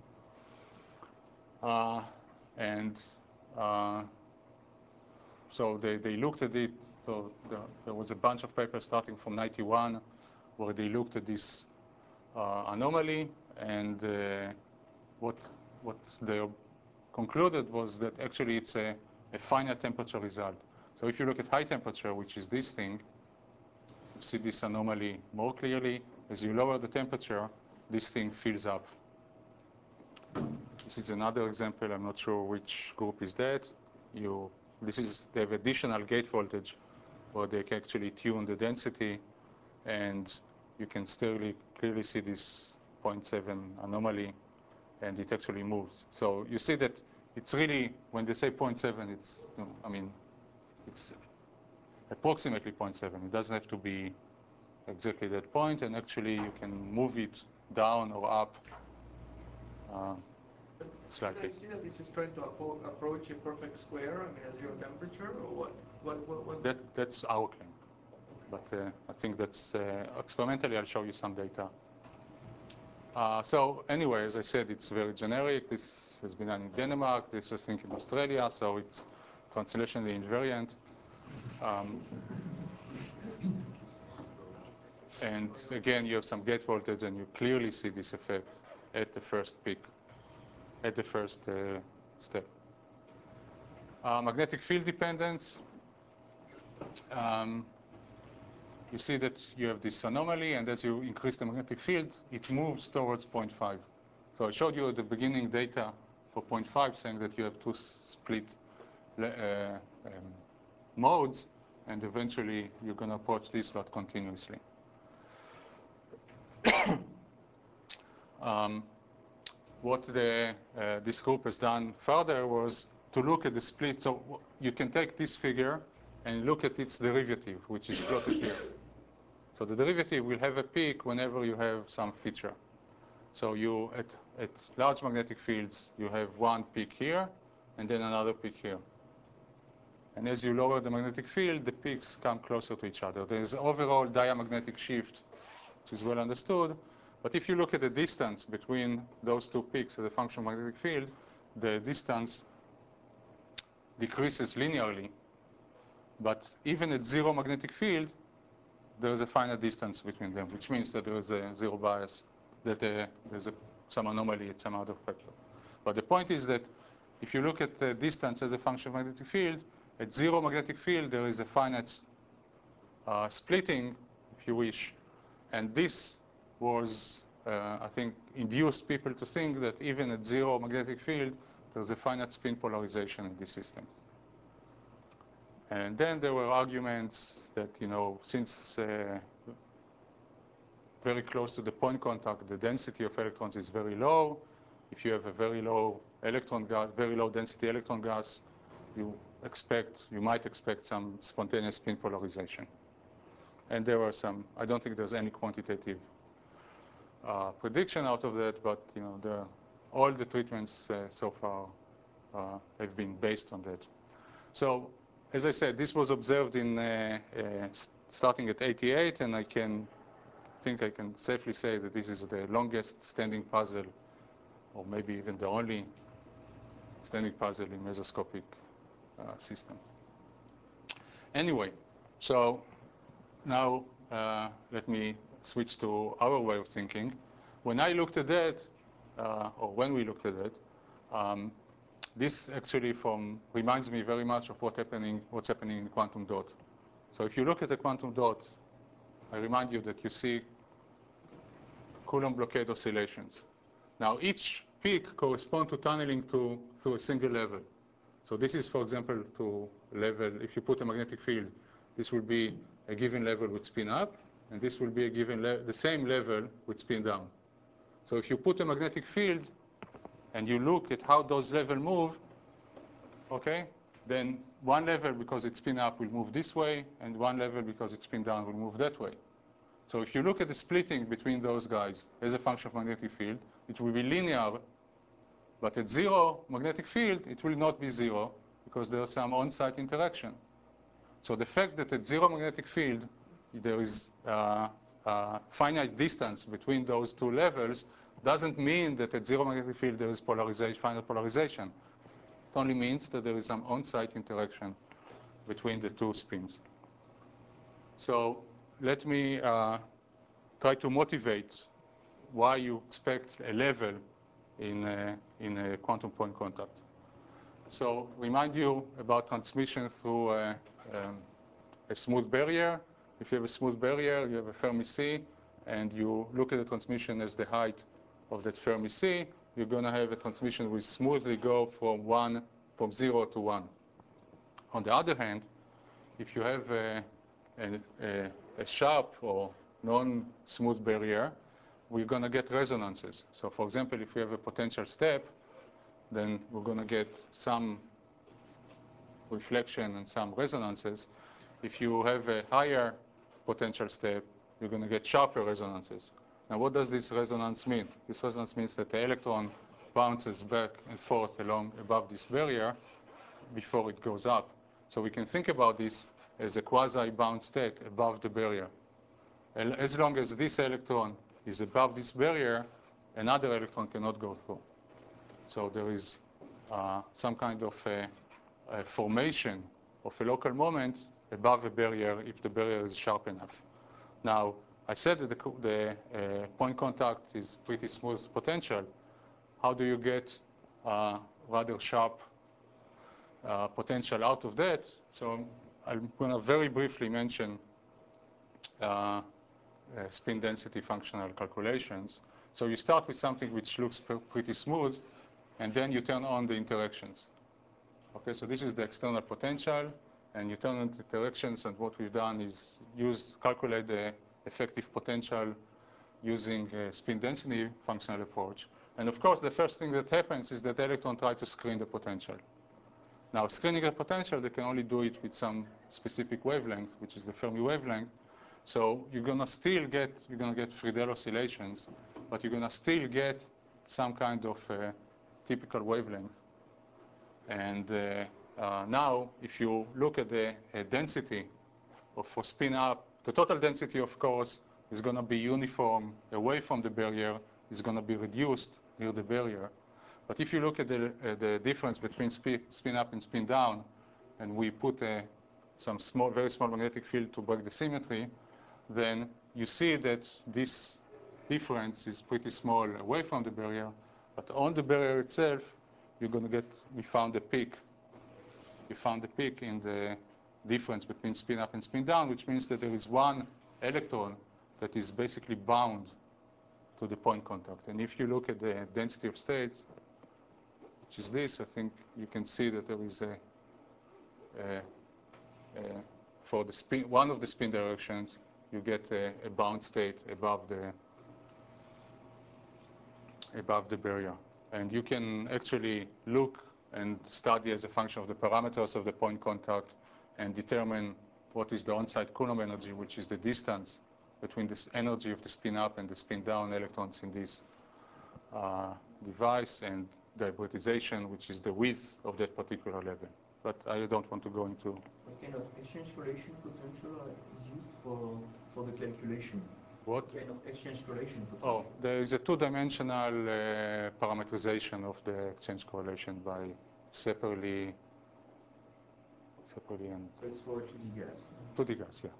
Uh, and uh, so they, they looked at it. So the, there was a bunch of papers starting from ninety-one where they looked at this uh, anomaly, and uh, what what they concluded was that actually it's a, a finite temperature result. So if you look at high temperature, which is this thing, you see this anomaly more clearly. As you lower the temperature, this thing fills up. This is another example. I'm not sure which group is that. You, this is, they have additional gate voltage where they can actually tune the density, and you can still clearly see this zero point seven anomaly, and it actually moves. So you see that it's really, when they say zero point seven, it's, you know, I mean, it's approximately zero point seven. It doesn't have to be exactly that point, and actually you can move it down or up uh, slightly. Can I see that this is trying to appro approach a perfect square, I mean, at zero temperature, or what? What, what, what? That, that's our claim. But uh, I think that's, uh, experimentally, I'll show you some data. Uh, so anyway, as I said, it's very generic. This has been done in Denmark. This is, I think, in Australia. So it's translationally invariant. Um, and again, you have some gate voltage, and you clearly see this effect at the first peak, at the first uh, step. Uh, magnetic field dependence. Um, you see that you have this anomaly, and as you increase the magnetic field, it moves towards zero point five. So I showed you at the beginning data for zero point five, saying that you have two split uh, um, modes, and eventually you're going to approach this lot continuously. um, what the, uh, this group has done further was to look at the split. So you can take this figure and look at its derivative, which is plotted here. So the derivative will have a peak whenever you have some feature. So you, at, at large magnetic fields, you have one peak here, and then another peak here. And as you lower the magnetic field, the peaks come closer to each other. There's overall diamagnetic shift, which is well understood. But if you look at the distance between those two peaks as a function of magnetic field, the distance decreases linearly. But even at zero magnetic field, there is a finite distance between them, which means that there is a zero bias, that uh, there's a, some anomaly at some other factor. But the point is that if you look at the distance as a function of magnetic field, at zero magnetic field, there is a finite uh, splitting, if you wish. And this was, uh, I think, induced people to think that even at zero magnetic field, there's a finite spin polarization in this system. And then there were arguments that, you know, since uh, very close to the point contact, the density of electrons is very low. If you have a very low electron gas, very low density electron gas, you expect, you might expect some spontaneous spin polarization. And there were some, I don't think there's any quantitative uh, prediction out of that, but, you know, the, all the treatments uh, so far uh, have been based on that. So, as I said, this was observed in uh, uh, starting at eighty-eight, and I can think I can safely say that this is the longest standing puzzle, or maybe even the only standing puzzle in mesoscopic uh, system. Anyway, so now uh, let me switch to our way of thinking. When I looked at that, uh, or when we looked at it, um, this actually from reminds me very much of what happening, what's happening in quantum dot. So if you look at the quantum dot, I remind you that you see Coulomb blockade oscillations. Now each peak corresponds to tunneling to, through a single level. So this is, for example, to level, if you put a magnetic field, this will be a given level with spin up, and this will be a given the same level with spin down. So if you put a magnetic field and you look at how those levels move, okay, then one level, because it's spin up, will move this way, and one level, because it's spin down, will move that way. So if you look at the splitting between those guys as a function of magnetic field, it will be linear, but at zero magnetic field, it will not be zero, because there's some on-site interaction. So the fact that at zero magnetic field, there is uh, uh, finite distance between those two levels doesn't mean that at zero magnetic field there is polarization, finite polarization. It only means that there is some on-site interaction between the two spins. So let me uh, try to motivate why you expect a level in a, in a quantum point contact. So remind you about transmission through a, um, a smooth barrier. If you have a smooth barrier, you have a Fermi sea, and you look at the transmission as the height of that Fermi sea, you're going to have a transmission which smoothly go from one, from zero to one. On the other hand, if you have a, a, a, a sharp or non-smooth barrier, we're going to get resonances. So for example, if we have a potential step, then we're going to get some reflection and some resonances. If you have a higher potential step, you're going to get sharper resonances. Now, what does this resonance mean? This resonance means that the electron bounces back and forth along above this barrier before it goes up. So we can think about this as a quasi-bound state above the barrier. And as long as this electron is above this barrier, another electron cannot go through. So there is uh, some kind of a, a formation of a local moment above a barrier if the barrier is sharp enough. Now, I said that the, the uh, point contact is pretty smooth potential. How do you get uh, rather sharp uh, potential out of that? So I'm going to very briefly mention uh, uh, spin density functional calculations. So you start with something which looks pretty smooth, and then you turn on the interactions. Okay, so this is the external potential, and you turn on the interactions, and what we've done is use calculate the effective potential using a spin density functional approach. And of course, the first thing that happens is that the electron try to screen the potential. Now, screening a potential, they can only do it with some specific wavelength, which is the Fermi wavelength. So you're gonna still get, you're gonna get Friedel oscillations, but you're gonna still get some kind of uh, typical wavelength. And uh, uh, now, if you look at the uh, density of for spin up, the total density, of course, is going to be uniform away from the barrier, is going to be reduced near the barrier. But if you look at the, uh, the difference between spin, spin up and spin down, and we put uh, some small, very small magnetic field to break the symmetry, then you see that this difference is pretty small away from the barrier, but on the barrier itself, you're going to get, we found a peak. We found a peak in the difference between spin up and spin down, which means that there is one electron that is basically bound to the point contact. And if you look at the density of states, which is this, I think you can see that there is a, a, a for the spin, one of the spin directions, you get a, a bound state above the above the barrier. And you can actually look and study as a function of the parameters of the point contact and determine what is the on-site Coulomb energy, which is the distance between this energy of the spin up and the spin down electrons in this uh, device, and the hybridization, which is the width of that particular level. But I don't want to go into. What kind of exchange correlation potential uh, is used for, for the calculation? What? What kind of exchange correlation potential? Oh, there is a two-dimensional uh, parameterization of the exchange correlation by separately, separately and So it's for two D gas. two D gas, yeah.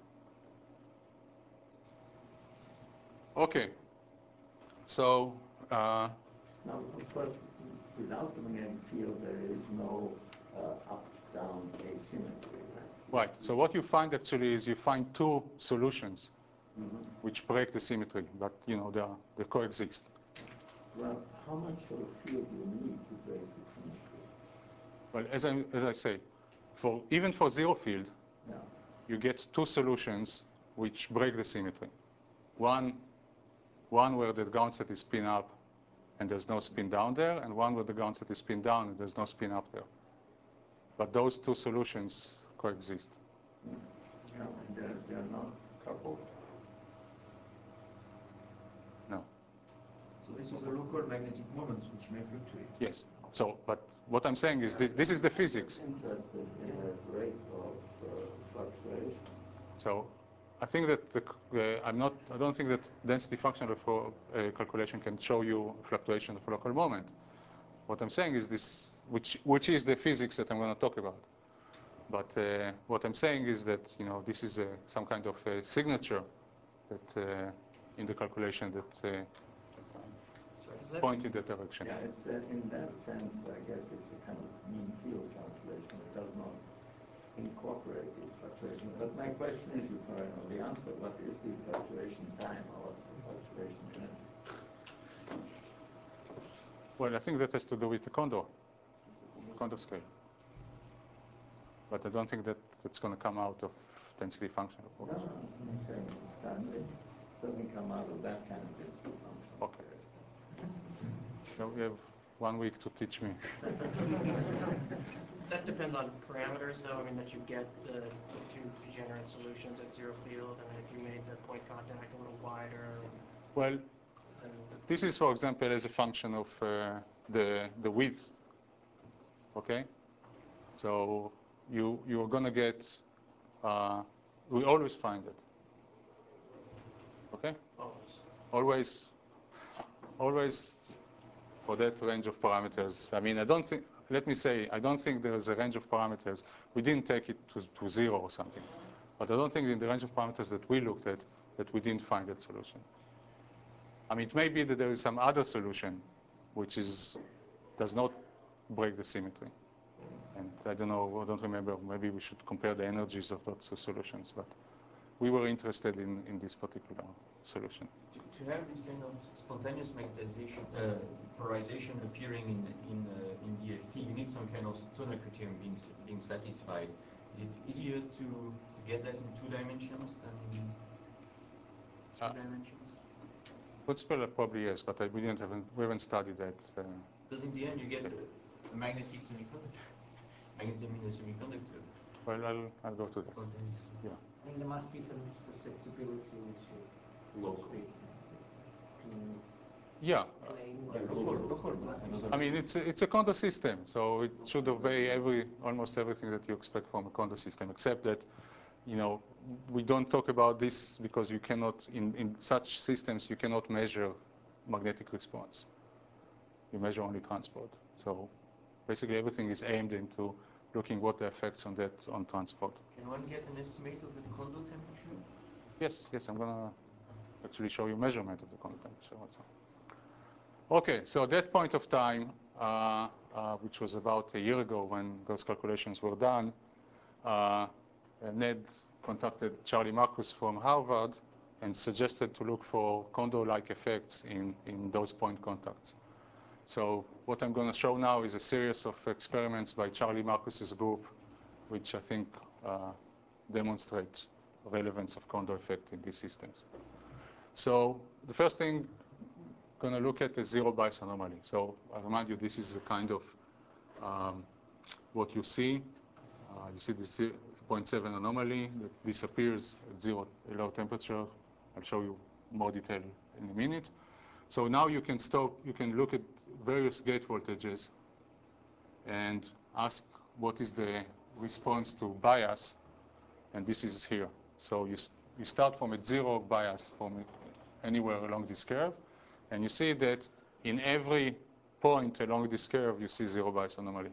Okay. So uh, Now, of course, without the magnetic field, there is no uh, up-down asymmetry, right? Right. So what you find actually is you find two solutions Mm-hmm. which break the symmetry, but you know they are, they coexist. Well, how much of a field do you need to break the symmetry? Well, as I as I say, for even for zero field, Yeah. you get two solutions which break the symmetry. One, one where the ground set is spin up and there's no spin down there, and one where the ground set is spin down and there's no spin up there. But those two solutions coexist. Yeah, and they're, they're not coupled. No. So this is a local magnetic moment which may fluctuate. Yes. So, but what I'm saying is this, this is the physics. I'm interested in the rate of uh, fluctuation. So I think that the, uh, I'm not, I don't think that density functional for uh, calculation can show you fluctuation of local moment. What I'm saying is this, which, which is the physics that I'm going to talk about. But uh, what I'm saying is that, you know, this is a, some kind of a signature that uh, in the calculation that uh, Is that- point in that direction. Yeah, it's uh, in that sense, I guess it's a kind of mean field calculation. It does not incorporate these fluctuations. But my question is, you probably know the answer. What is the fluctuation time, or what's the fluctuation energy? Well, I think that has to do with the Kondo, Kondo scale. But I don't think that it's going to come out of density function. No, no, I'm saying it's kind of, it doesn't come out of that kind of density function. Okay. So we have one week to teach me. That depends on parameters, though. I mean, that you get the, the two degenerate solutions at zero field. I mean, if you made the point contact a little wider, Well, then this is, for example, as a function of uh, the the width. Okay. So you you're going to get. Uh, we always find it. Okay. always. Always. Always. For that range of parameters. I mean, I don't think, let me say, I don't think there is a range of parameters. We didn't take it to, to zero or something. But I don't think in the range of parameters that we looked at that we didn't find that solution. I mean, it may be that there is some other solution which is, does not break the symmetry. And I don't know, I don't remember, maybe we should compare the energies of those two solutions. But we were interested in, in this particular solution. To, to have this kind of spontaneous magnetization, uh, polarization appearing in in uh, in D F T, you need some kind of Stoner criterion being s- being satisfied. Is it easier to, to get that in two dimensions than in three Uh, dimensions? Principle probably yes, but I, we didn't haven't, we haven't studied that. Uh, Because in the end, you get a, a magnetic semiconductor. Magnetic means a semiconductor. well, I'll, I'll go to that. Spontaneous. Yeah. I mean, there must be some susceptibility issue. Local. To Yeah. plane. Yeah, local, local. I mean, it's a, it's a Kondo system, so it should obey every almost everything that you expect from a Kondo system, except that, you know, we don't talk about this because you cannot, in, in such systems, you cannot measure magnetic response. You measure only transport. So basically everything is aimed into looking what the effects on that on transport. Can one get an estimate of the Kondo temperature? Yes, yes, I'm gonna actually show you measurement of the Kondo temperature also. Okay, so at that point of time, uh, uh, which was about a year ago when those calculations were done, uh, Ned contacted Charlie Marcus from Harvard and suggested to look for Kondo-like effects in, in those point contacts. So what I'm going to show now is a series of experiments by Charlie Marcus's group, which I think uh, demonstrate relevance of Kondo effect in these systems. So the first thing I'm going to look at is zero bias anomaly. So I remind you, this is a kind of um, what you see. Uh, you see this zero point seven anomaly that disappears at zero low temperature. I'll show you more detail in a minute. So now you can stop, you can look at various gate voltages and ask what is the response to bias, and this is here. So you, you start from a zero bias from anywhere along this curve, and you see that in every point along this curve you see zero bias anomaly,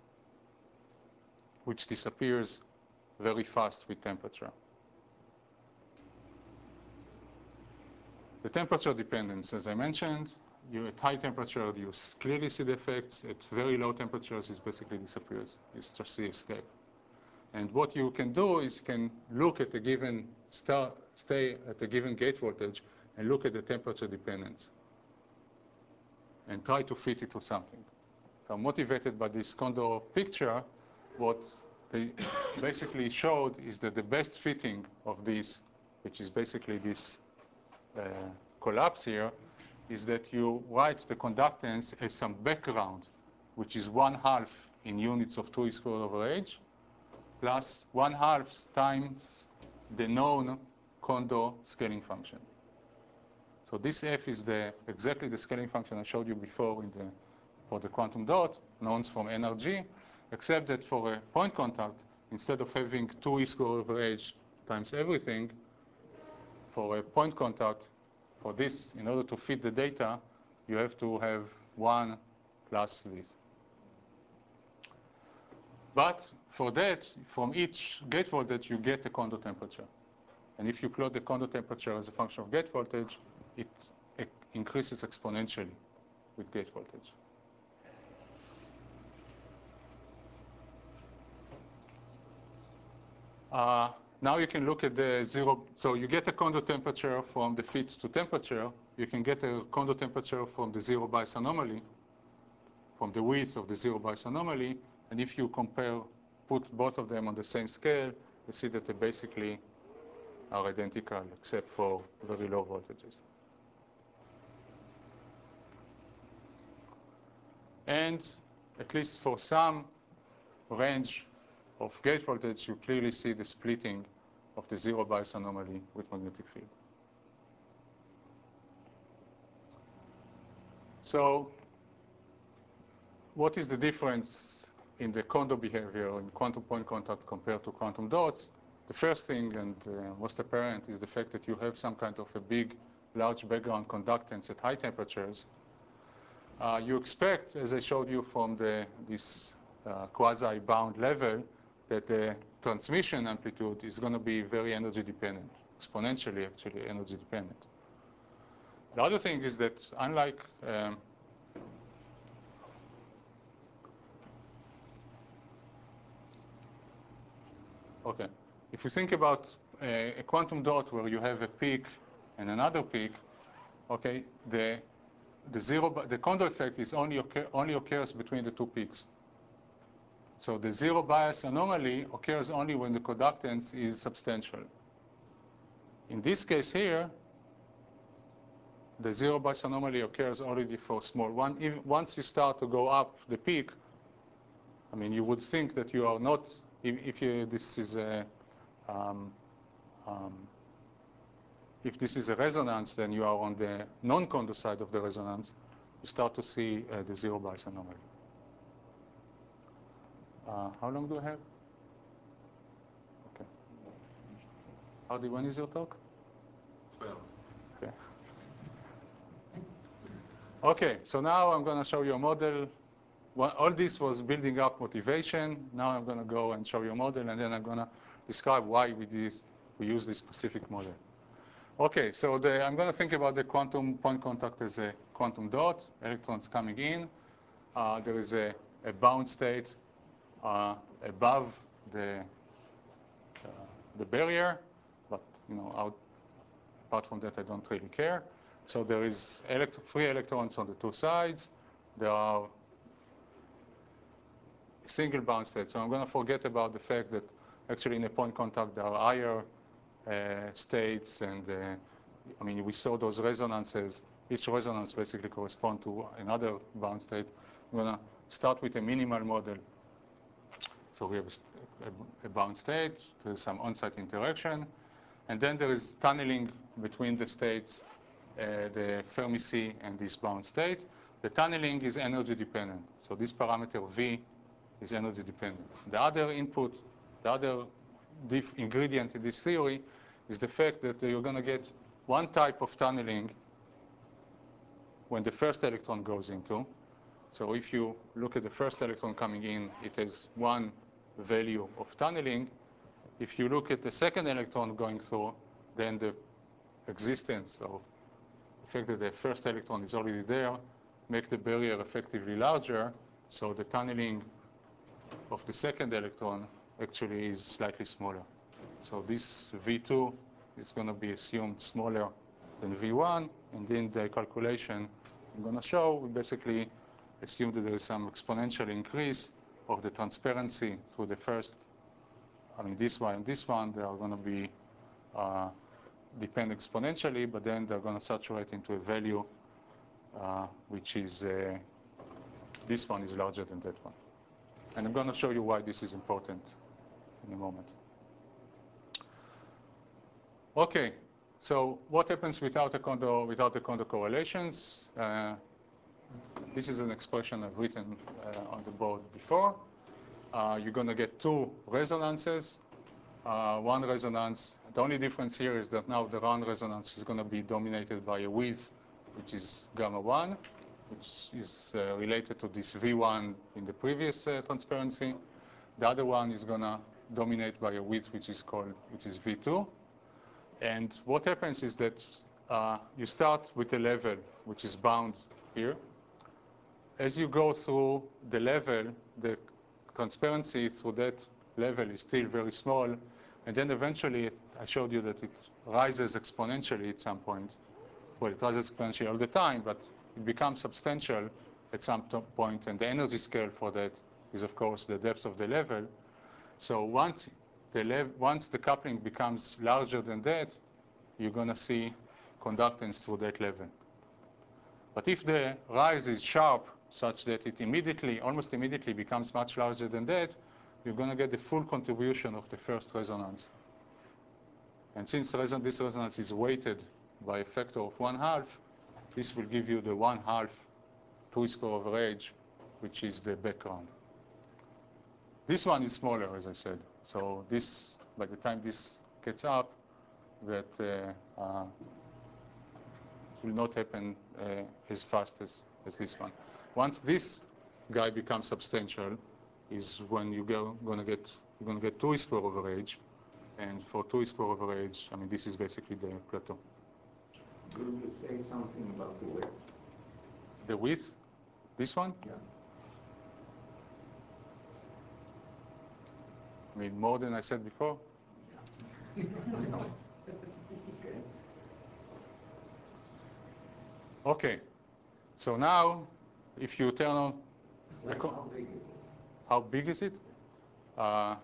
which disappears very fast with temperature. The temperature dependence, as I mentioned, you at high temperature, you clearly see the effects. At very low temperatures, it basically disappears. You just see escape. And what you can do is you can look at a given star, stay at a given gate voltage and look at the temperature dependence and try to fit it to something. So motivated by this Kondo picture, what they basically showed is that the best fitting of this, which is basically this uh, collapse here, is that you write the conductance as some background, which is one half in units of two e squared over h, plus one half times the known Kondo scaling function. So this f is the exactly the scaling function I showed you before in the, for the quantum dot, known from N R G, except that for a point contact, instead of having two e squared over h times everything, for a point contact, for this, in order to fit the data, you have to have one plus this. But for that, from each gate voltage, you get the Kondo temperature. And if you plot the Kondo temperature as a function of gate voltage, it, it increases exponentially with gate voltage. Uh, now you can look at the zero. So you get a Kondo temperature from the fit to temperature. You can get a Kondo temperature from the zero bias anomaly, from the width of the zero bias anomaly. And if you compare, put both of them on the same scale, you see that they basically are identical except for very low voltages. And at least for some range of gate voltage, you clearly see the splitting of the zero bias anomaly with magnetic field. So what is the difference in the Kondo behavior in quantum point contact compared to quantum dots? The first thing and uh, most apparent is the fact that you have some kind of a big, large background conductance at high temperatures. Uh, you expect, as I showed you from the, this uh, quasi-bound level, that the transmission amplitude is going to be very energy dependent, exponentially actually energy dependent. The other thing is that unlike um, okay, if you think about a, a quantum dot where you have a peak and another peak, okay, the the zero the Kondo effect is only occur, only occurs between the two peaks. So the zero bias anomaly occurs only when the conductance is substantial. In this case here, the zero bias anomaly occurs already for small one. If, once you start to go up the peak, I mean, you would think that you are not, if, if you, this is a, um, um, if this is a resonance, then you are on the non-Kondo side of the resonance. You start to see uh, the zero bias anomaly. Uh, how long do I have? Okay. Hardy, when is your talk? twelve. Okay. Okay, so now I'm going to show you a model. Well, all this was building up motivation. Now I'm going to go and show you a model, and then I'm going to describe why we, did, we use this specific model. Okay, so the, I'm going to think about the quantum point contact as a quantum dot, electrons coming in. Uh, there is a, a bound state uh, above the, uh, the barrier, but you know, out, apart from that, I don't really care. So there is elect free electrons on the two sides. There are single bound states. So I'm going to forget about the fact that actually in a point contact there are higher uh, states, and uh, I mean we saw those resonances. Each resonance basically corresponds to another bound state. I'm going to start with a minimal model. So we have a, a bound state. There's some on-site interaction, and then there is tunneling between the states, uh, the Fermi sea and this bound state. The tunneling is energy dependent. So this parameter V is energy dependent. The other input, the other diff ingredient in this theory is the fact that you're going to get one type of tunneling when the first electron goes into. So if you look at the first electron coming in, it has one value of tunneling. If you look at the second electron going through, then the existence of the fact that the first electron is already there, make the barrier effectively larger, so the tunneling of the second electron actually is slightly smaller. So this V two is going to be assumed smaller than V one, and in the calculation I'm going to show, we basically assume that there is some exponential increase of the transparency through the first, I mean this one and this one, they are going to be uh, depend exponentially, but then they're going to saturate into a value uh, which is, uh, this one is larger than that one. And I'm going to show you why this is important in a moment. Okay, so what happens without the Kondo, without the Kondo correlations? Uh, this is an expression I've written uh, on the board before. Uh, you're going to get two resonances. Uh, one resonance, the only difference here is that now the round resonance is going to be dominated by a width, which is gamma one, which is uh, related to this V one in the previous uh, transparency. The other one is going to dominate by a width which is called, which is V two. And what happens is that uh, you start with a level which is bound here. As you go through the level, the transparency through that level is still very small. And then eventually, I showed you that it rises exponentially at some point. Well, it rises exponentially all the time, but it becomes substantial at some point. And the energy scale for that is, of course, the depth of the level. So once the, lev once the coupling becomes larger than that, you're going to see conductance through that level. But if the rise is sharp, such that it immediately, almost immediately becomes much larger than that, you're going to get the full contribution of the first resonance. And since reson this resonance is weighted by a factor of one half, this will give you the one half two square over h, which is the background. This one is smaller, as I said. So this, by the time this gets up, that uh, uh, will not happen uh, as fast as, as this one. Once this guy becomes substantial, is when you go going to get you're going to get two square over h, and for two square over h, I mean this is basically the plateau. Will you say something about the width? The width, this one. Yeah. I mean more than I said before. Okay. Okay. So now, if you turn on, Like how big is it? how big is it? Uh,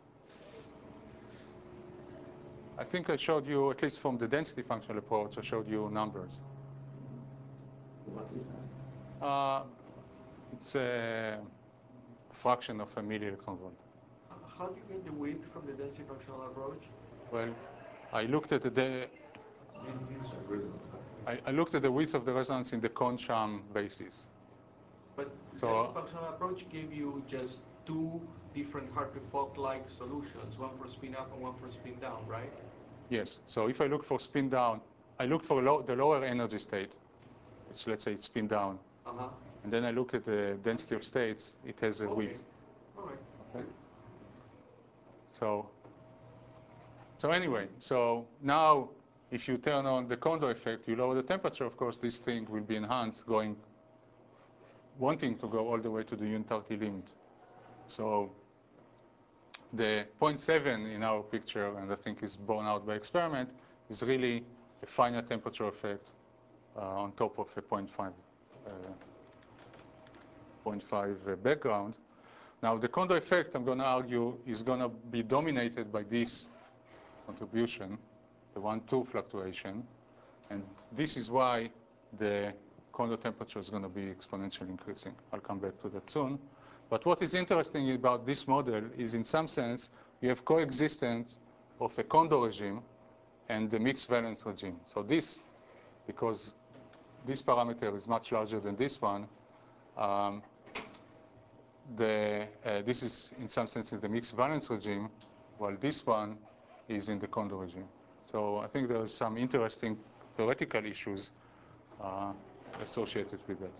I think I showed you, at least from the density functional approach, I showed you numbers. What is that? Uh, it's a fraction of a millielectron volt. How do you get the width from the density functional approach? Well, I looked at the, This is a resonance. I, I looked at the width of the resonance in the Kohn-Sham basis. But the So- density functional approach gave you just two different Hartree-Fock-like solutions, one for spin up and one for spin down, right? Yes. So if I look for spin down, I look for low, the lower energy state, which let's say it's spin down. Uh-huh. And then I look at the density of states, it has a Okay. width. All right. Okay. So, so anyway, so now if you turn on the Kondo effect, you lower the temperature, of course, this thing will be enhanced, going, wanting to go all the way to the unitarity limit. So the zero point seven in our picture, and I think is borne out by experiment, is really a finite temperature effect uh, on top of a zero point five, uh, zero point five uh, background. Now, the Kondo effect, I'm going to argue, is going to be dominated by this contribution, the one two fluctuation. And this is why the Kondo temperature is going to be exponentially increasing. I'll come back to that soon. But what is interesting about this model is, in some sense, you have coexistence of a Kondo regime and the mixed valence regime. So this, because this parameter is much larger than this one, um, the, uh, this is, in some sense, in the mixed valence regime, while this one is in the Kondo regime. So I think there are some interesting theoretical issues uh, associated with that.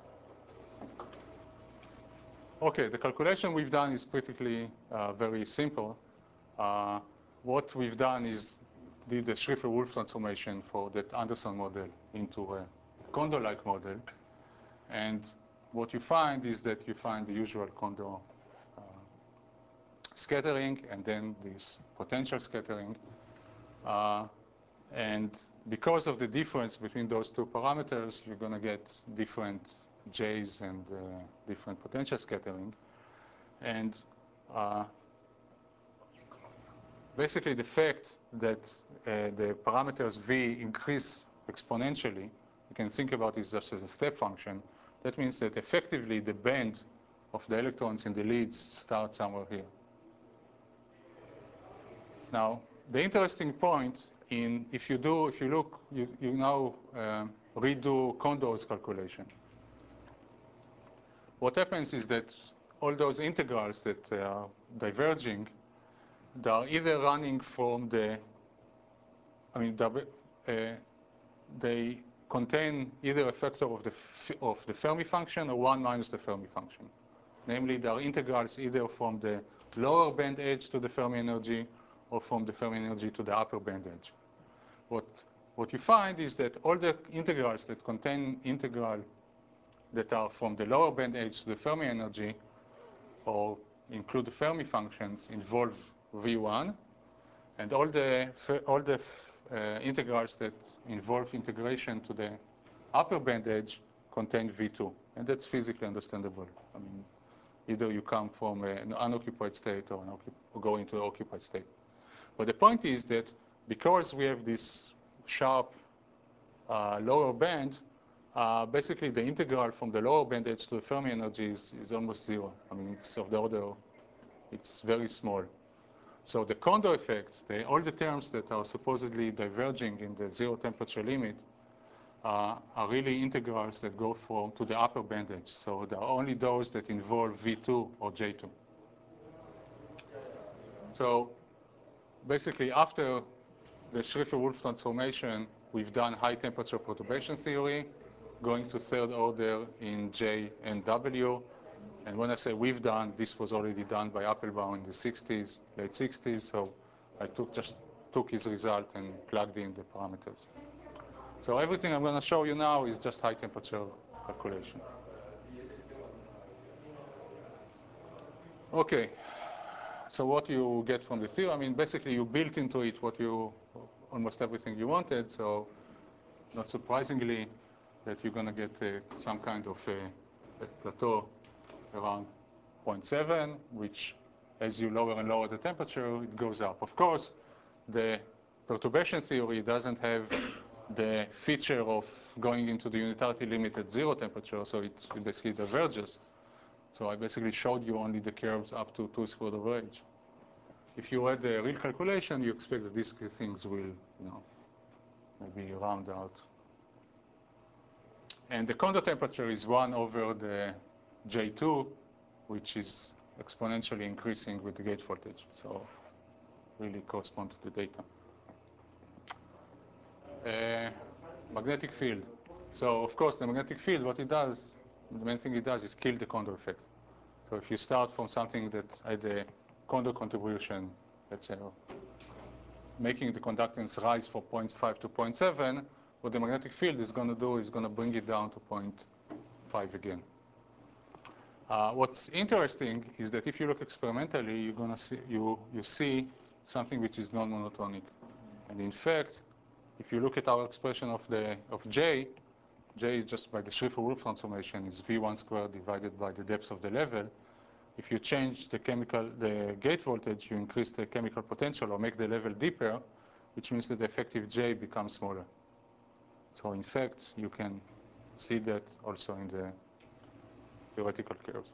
Okay, the calculation we've done is practically uh, very simple. Uh, what we've done is did the Schrieffer-Wolff transformation for that Anderson model into uh, Kondo-like model. And what you find is that you find the usual Kondo uh, scattering and then this potential scattering. Uh, and because of the difference between those two parameters, you're going to get different J's and uh, different potential scattering. And uh, basically the fact that uh, the parameters V increase exponentially, you can think about it just as a step function. That means that effectively the band of the electrons in the leads starts somewhere here. Now, the interesting point in, if you do, if you look, you, you now um, redo Kondo's calculation. What happens is that all those integrals that are diverging, they are either running from the, I mean, uh, they contain either a factor of the, of the Fermi function or one minus the Fermi function. Namely, there are integrals either from the lower band edge to the Fermi energy or from the Fermi energy to the upper band edge. What, what you find is that all the integrals that contain integral that are from the lower band edge to the Fermi energy or include the Fermi functions involve V one, and all the, all the uh, integrals that involve integration to the upper band edge contain V two, and that's physically understandable. I mean, either you come from an unoccupied state or, an or go into an occupied state. But the point is that because we have this sharp uh, lower band, uh, basically the integral from the lower band edge to the Fermi energy is, is almost zero. I mean, it's of the order, it's very small. So the Kondo effect, the, all the terms that are supposedly diverging in the zero temperature limit uh, are really integrals that go from to the upper band edge. So there are only those that involve V two or J two. So basically, after the Schrieffer-Wulff transformation, we've done high temperature perturbation theory, going to third order in J and W. And when I say we've done, this was already done by Appelbaum in the sixties, late sixties. So I took just took his result and plugged in the parameters. So everything I'm going to show you now is just high temperature calculation. Okay. So what you get from the theory, I mean, basically you built into it what you, almost everything you wanted. So not surprisingly that you're going to get uh, some kind of a, a plateau around zero point seven, which as you lower and lower the temperature, it goes up. Of course, the perturbation theory doesn't have the feature of going into the unitarity limit at zero temperature, so it, it basically diverges. So I basically showed you only the curves up to two squared over h. If you add the real calculation, you expect that these things will, you know, maybe round out. And the Kondo temperature is one over the J two, which is exponentially increasing with the gate voltage. So really correspond to the data. Uh, magnetic field. So of course, the magnetic field, what it does, the main thing it does is kill the Kondo effect. So if you start from something that had a Kondo contribution, let's say, making the conductance rise from zero point five to zero point seven, what the magnetic field is going to do is going to bring it down to zero point five again. Uh, what's interesting is that if you look experimentally, you're going to see you you see something which is non-monotonic, and in fact, if you look at our expression of the of J, J is just by the Schrieffer-Wulff transformation is V one squared divided by the depth of the level. If you change the chemical, the gate voltage, you increase the chemical potential or make the level deeper, which means that the effective J becomes smaller. So in fact, you can see that also in the theoretical curves.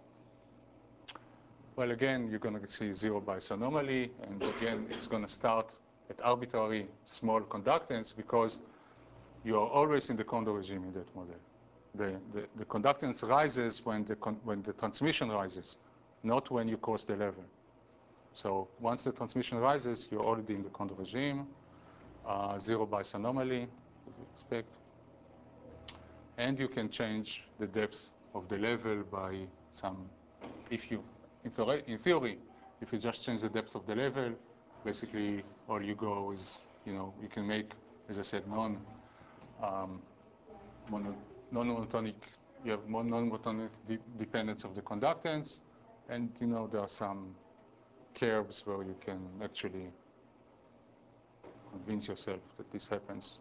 Well, again, you're going to see zero bias anomaly, and again, it's going to start at arbitrary small conductance because you are always in the Kondo regime in that model. The, the, the conductance rises when the, con when the transmission rises, not when you cross the level. So once the transmission rises, you're already in the Kondo regime, uh, zero bias anomaly, as you expect. And you can change the depth of the level by some, if you, in, theory, in theory, if you just change the depth of the level, basically all you go is, you know, you can make, as I said, non, um, mono, non-monotonic, you have non-monotonic de dependence of the conductance, and you know there are some curves where you can actually convince yourself that this happens.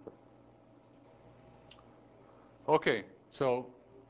Okay, so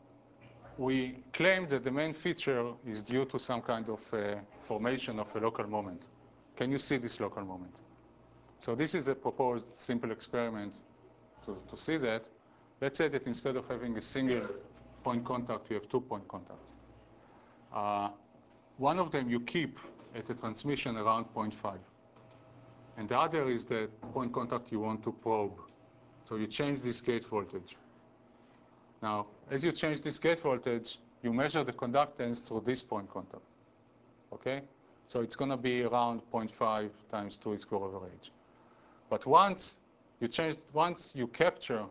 we claim that the main feature is due to some kind of uh, formation of a local moment. Can you see this local moment? So this is a proposed simple experiment to, to see that. Let's say that instead of having a single point contact, you have two point contacts. Uh, one of them you keep at a transmission around zero point five. And the other is the point contact you want to probe. So you change this gate voltage. Now, as you change this gate voltage, you measure the conductance through this point contact. Okay? So it's going to be around zero point five times two e squared over h. But once you change, once you capture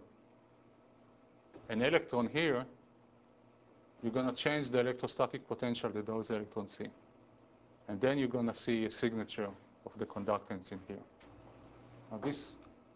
an electron here, you're going to change the electrostatic potential that those electrons see. And then you're going to see a signature of the conductance in here. Now this,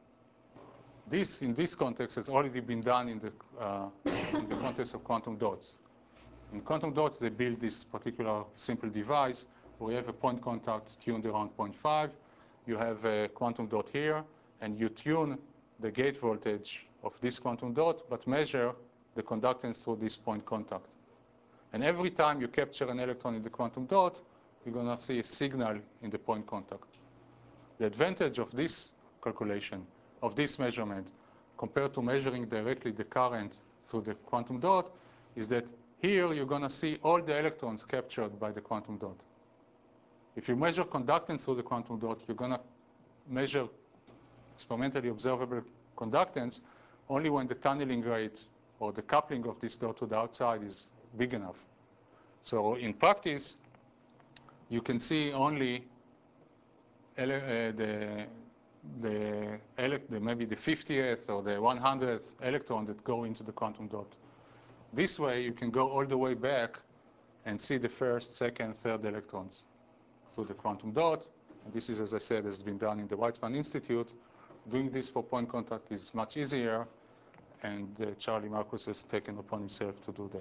this in this context has already been done in the, uh, in the context of quantum dots. In quantum dots, they build this particular simple device where you have a point contact tuned around zero point five. You have a quantum dot here, and you tune the gate voltage of this quantum dot, but measure the conductance through this point contact. And every time you capture an electron in the quantum dot, you're going to see a signal in the point contact. The advantage of this calculation, of this measurement, compared to measuring directly the current through the quantum dot, is that here you're going to see all the electrons captured by the quantum dot. If you measure conductance through the quantum dot, you're going to measure experimentally observable conductance only when the tunneling rate or the coupling of this dot to the outside is big enough. So in practice, you can see only uh, the, the, the maybe the fiftieth or the one hundredth electron that go into the quantum dot. This way, you can go all the way back and see the first, second, third electrons through the quantum dot. And this is, as I said, has been done in the Weizmann Institute. Doing this for point contact is much easier, and uh, Charlie Marcus has taken upon himself to do that.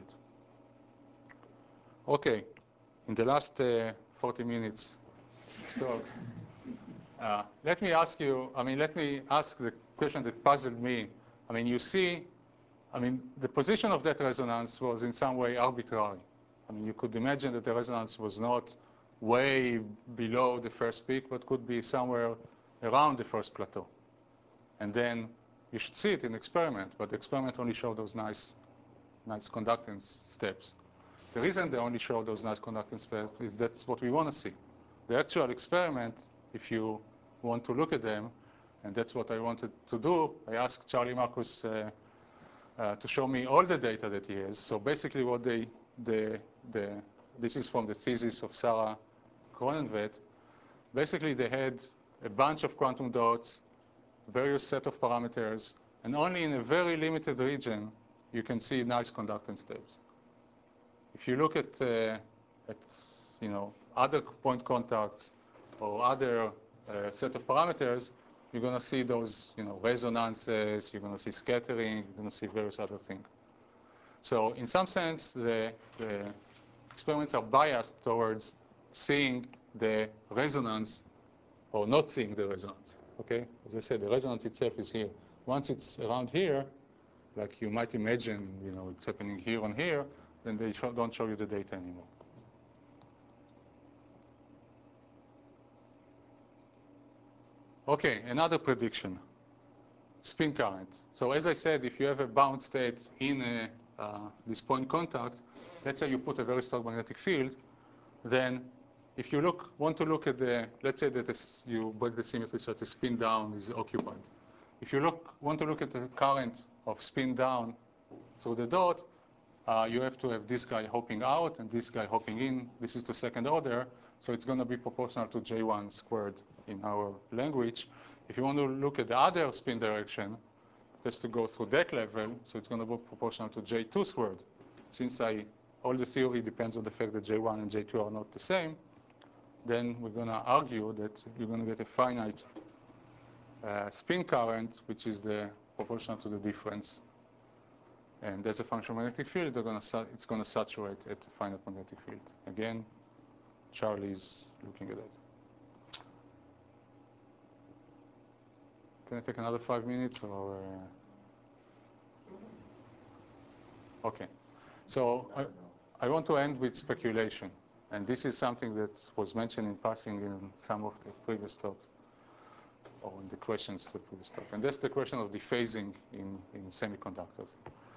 Okay, in the last uh, forty minutes talk, uh, let me ask you, I mean, let me ask the question that puzzled me. I mean, you see, I mean, the position of that resonance was in some way arbitrary. I mean, you could imagine that the resonance was not way below the first peak, but could be somewhere around the first plateau. And then you should see it in the experiment, but the experiment only showed those nice, nice conductance steps. The reason they only show those nice conductance steps is that's what we want to see. The actual experiment, if you want to look at them, and that's what I wanted to do, I asked Charlie Marcus uh, uh, to show me all the data that he has. So basically what they, the, the, this is from the thesis of Sarah Cronenweth. Basically they had a bunch of quantum dots, various set of parameters, and only in a very limited region you can see nice conductance steps. If you look at, uh, at you know, other point contacts or other uh, set of parameters, you're going to see those you know, resonances, you're going to see scattering, you're going to see various other things. So in some sense, the, the experiments are biased towards seeing the resonance or not seeing the resonance. Okay? As I said, the resonance itself is here. Once it's around here, like you might imagine, you know, it's happening here and here, then they show, don't show you the data anymore. Okay, another prediction, spin current. So as I said, if you have a bound state in a, uh, this point contact, let's say you put a very strong magnetic field, then if you look, want to look at the, let's say that this, you break the symmetry so the spin down is occupied. If you look, want to look at the current of spin down through the dot, uh, you have to have this guy hopping out and this guy hopping in. This is the second order, so it's going to be proportional to J one squared in our language. If you want to look at the other spin direction, it has to go through that level, so it's going to be proportional to J two squared. Since I, all the theory depends on the fact that J one and J two are not the same, then we're going to argue that you're going to get a finite uh, spin current, which is the proportional to the difference And as a function of magnetic field, they're gonna it's going to saturate at the finite magnetic field. Again, Charlie's looking at that. Can I take another five minutes or? Uh... Okay. So I, I want to end with speculation. And this is something that was mentioned in passing in some of the previous talks, or in the questions to the previous talk. And that's the question of dephasing in, in semiconductors.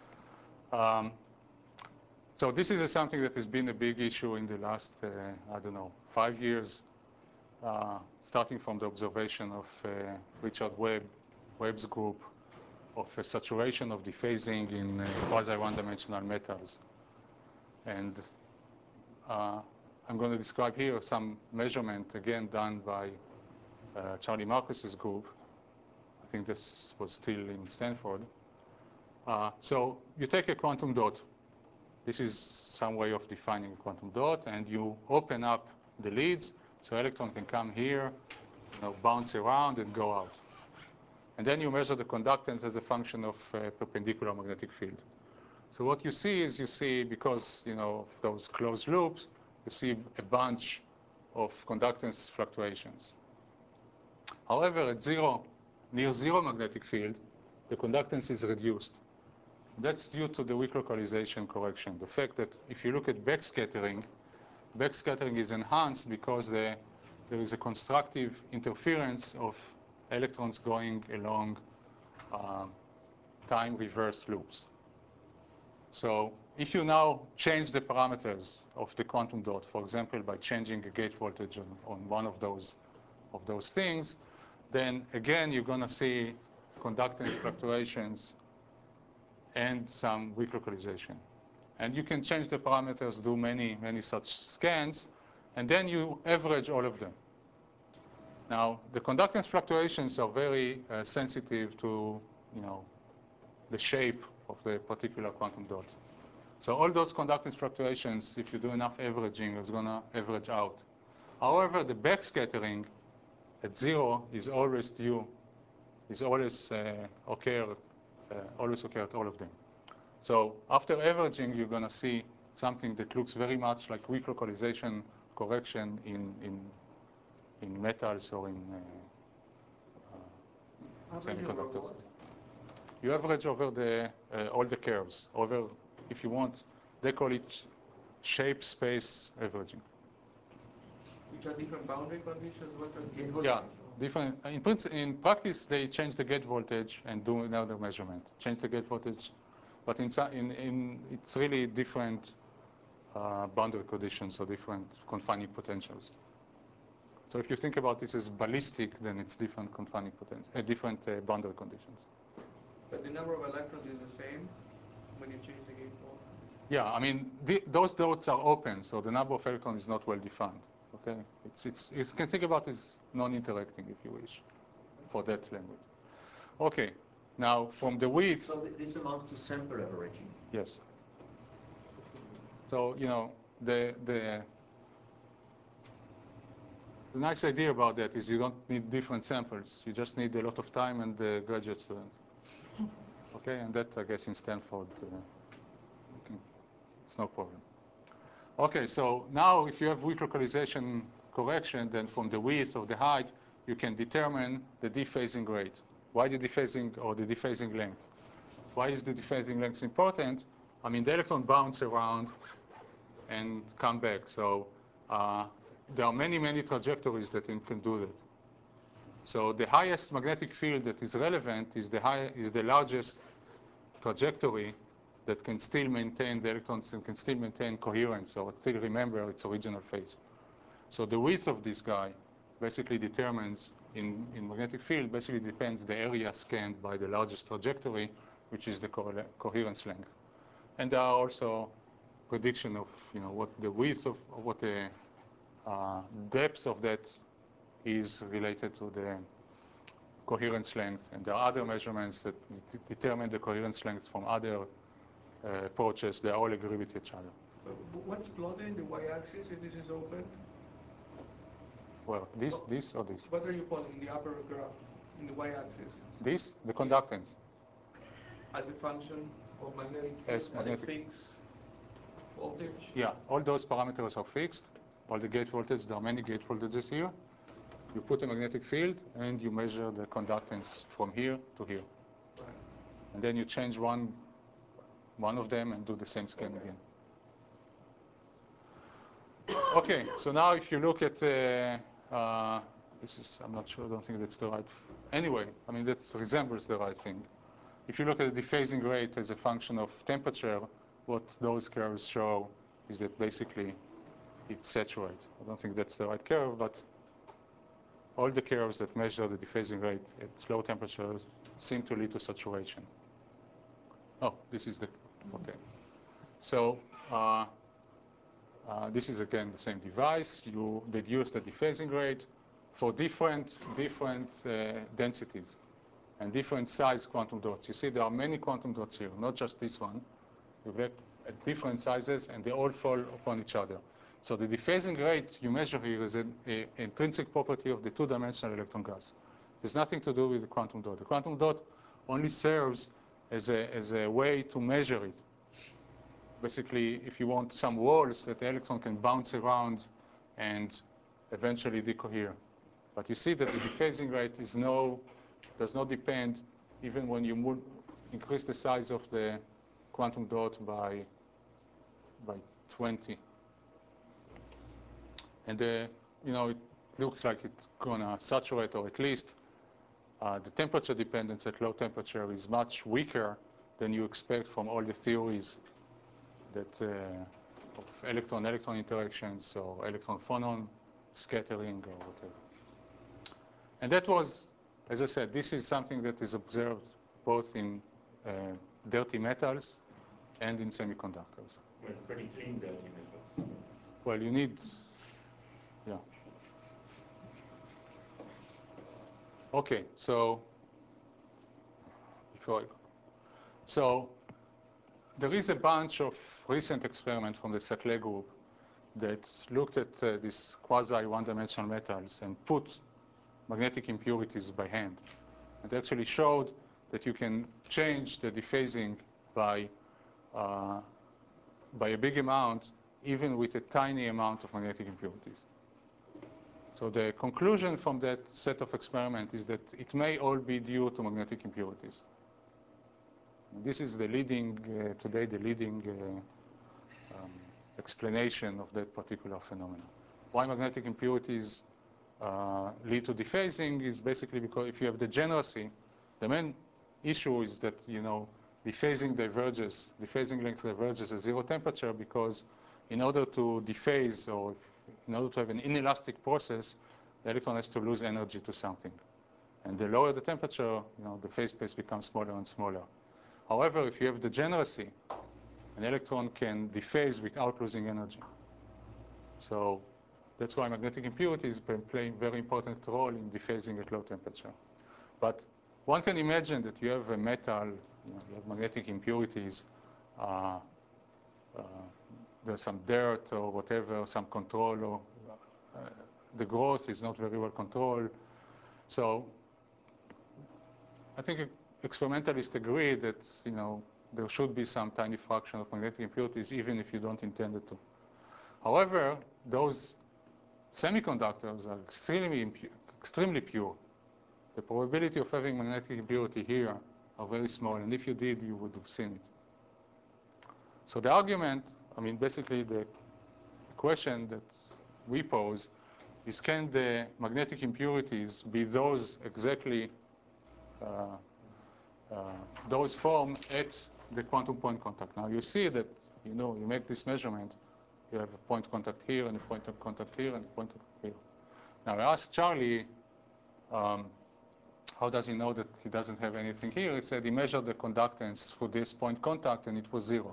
Um, so this is something that has been a big issue in the last, uh, I don't know, five years, uh, starting from the observation of uh, Richard Webb, Webb's group, of a saturation of dephasing in uh, quasi one-dimensional metals. And uh, I'm going to describe here some measurement, again, done by uh, Charlie Marcus's group. I think this was still in Stanford. Uh, so you take a quantum dot. This is some way of defining a quantum dot, and you open up the leads, so electron can come here, you know, bounce around and go out. And then you measure the conductance as a function of uh, perpendicular magnetic field. So what you see is you see, because you know those closed loops, you see a bunch of conductance fluctuations. However, at zero, near zero magnetic field, the conductance is reduced. That's due to the weak localization correction. The fact that if you look at backscattering, backscattering is enhanced because the, there is a constructive interference of electrons going along uh, time reverse loops. So if you now change the parameters of the quantum dot, for example, by changing a gate voltage on, on one of those, of those things, then again, you're going to see conductance fluctuations and some weak localization. And you can change the parameters, do many, many such scans, and then you average all of them. Now, the conductance fluctuations are very uh, sensitive to, you know, the shape of the particular quantum dot. So all those conductance fluctuations, if you do enough averaging, is going to average out. However, the backscattering at zero is always due, is always uh, occur, uh, always occur at all of them. So after averaging, you're going to see something that looks very much like weak localization correction in in in metals or in uh, uh, semiconductors. You average over the uh, all the curves. Over, if you want, they call it shape space averaging. Which are different boundary conditions? What are Gate the voltage. Yeah, different. In, in practice, they change the gate voltage and do another measurement. Change the gate voltage, but in in, in it's really different uh, boundary conditions or different confining potentials. So if you think about this as ballistic, then it's different confining potential, uh, different uh, boundary conditions. But the number of electrons is the same when you change the gate voltage? Yeah, I mean, the, those dots are open, so the number of electrons is not well defined. Okay, it's it's you can think about it as non-interacting, if you wish, for that language. Okay, now from the width. So th this amounts to sample averaging. Yes. So you know the the. The nice idea about that is you don't need different samples. You just need a lot of time and the graduate student. Okay, and that, I guess, in Stanford, uh, okay, it's no problem. Okay, so now if you have weak localization correction, then from the width or the height, you can determine the dephasing rate. Why the dephasing or the dephasing length? Why is the dephasing length important? I mean, the electron bounce around and come back. So uh, there are many, many trajectories that it can do that. So the highest magnetic field that is relevant is the, high, is the largest trajectory that can still maintain the electrons and can still maintain coherence or still remember its original phase. So the width of this guy basically determines, in, in magnetic field, basically depends the area scanned by the largest trajectory, which is the co coherence length. And there are also prediction of, you know, what the width of, of what the uh, depth of that is related to the coherence length. And there are other measurements that determine the coherence length from other uh, approaches. They all agree with each other. But what's plotted in the y-axis if this is open? Well, this, this, or this? What are you plotting in the upper graph, in the y-axis? This, the conductance. As a function? Or magnetic As field at a magnetic- fixed voltage? Yeah, all those parameters are fixed. All the gate voltage, there are many gate voltages here. You put a magnetic field and you measure the conductance from here to here. Right. And then you change one, one of them and do the same scan Okay. again. Okay, so now if you look at, uh, uh, this is, I'm not sure, I don't think that's the right, anyway, I mean, that resembles the right thing. If you look at the dephasing rate as a function of temperature, what those curves show is that basically it's saturated. I don't think that's the right curve, but all the curves that measure the dephasing rate at low temperatures seem to lead to saturation. Oh, this is the, okay. So uh, uh, this is again the same device. You deduce the dephasing rate for different, different uh, densities and different size quantum dots. You see there are many quantum dots here, not just this one. You get at different sizes and they all fall upon each other. So the dephasing rate you measure here is an a, intrinsic property of the two-dimensional electron gas. There's nothing to do with the quantum dot. The quantum dot only serves as a, as a way to measure it. Basically, if you want some walls that the electron can bounce around and eventually decohere. But you see that the dephasing rate is no, does not depend even when you move, increase the size of the quantum dot by, by twenty. And the, you know, it looks like it's gonna saturate, or at least uh, the temperature dependence at low temperature is much weaker than you expect from all the theories that uh, of electron-electron interactions or electron-phonon scattering or whatever. And that was, as I said, this is something that is observed both in uh, dirty metals and in semiconductors. Well, pretty clean dirty metal. Well, you need, yeah. Okay, so before I go. So there is a bunch of recent experiments from the Saclay group that looked at uh, these quasi one-dimensional metals and put magnetic impurities by hand. And actually showed that you can change the dephasing by, uh, by a big amount, even with a tiny amount of magnetic impurities. So the conclusion from that set of experiments is that it may all be due to magnetic impurities. And this is the leading, uh, today, the leading uh, um, explanation of that particular phenomenon. Why magnetic impurities uh, lead to dephasing is basically because if you have degeneracy, the main issue is that, you know, dephasing diverges, dephasing length diverges at zero temperature because in order to dephase or in order to have an inelastic process, the electron has to lose energy to something. And the lower the temperature, you know, the phase space becomes smaller and smaller. However, if you have degeneracy, an electron can dephase without losing energy. So that's why magnetic impurities play a very important role in dephasing at low temperature. But one can imagine that you have a metal, you know, you have magnetic impurities, uh, uh, there's some dirt or whatever, some control, or uh, the growth is not very well controlled. So I think experimentalists agree that, you know, there should be some tiny fraction of magnetic impurities, even if you don't intend it to. However, those semiconductors are extremely, impu extremely pure. The probability of having magnetic impurity here are very small, and if you did, you would have seen it. So the argument, I mean, basically the question that we pose is, can the magnetic impurities be those exactly, uh, uh, those formed at the quantum point contact? Now you see that, you know, you make this measurement, you have a point contact here and a point of contact here and a point contact here. Now I asked Charlie, um, how does he know that he doesn't have anything here? He said he measured the conductance through this point contact and it was zero.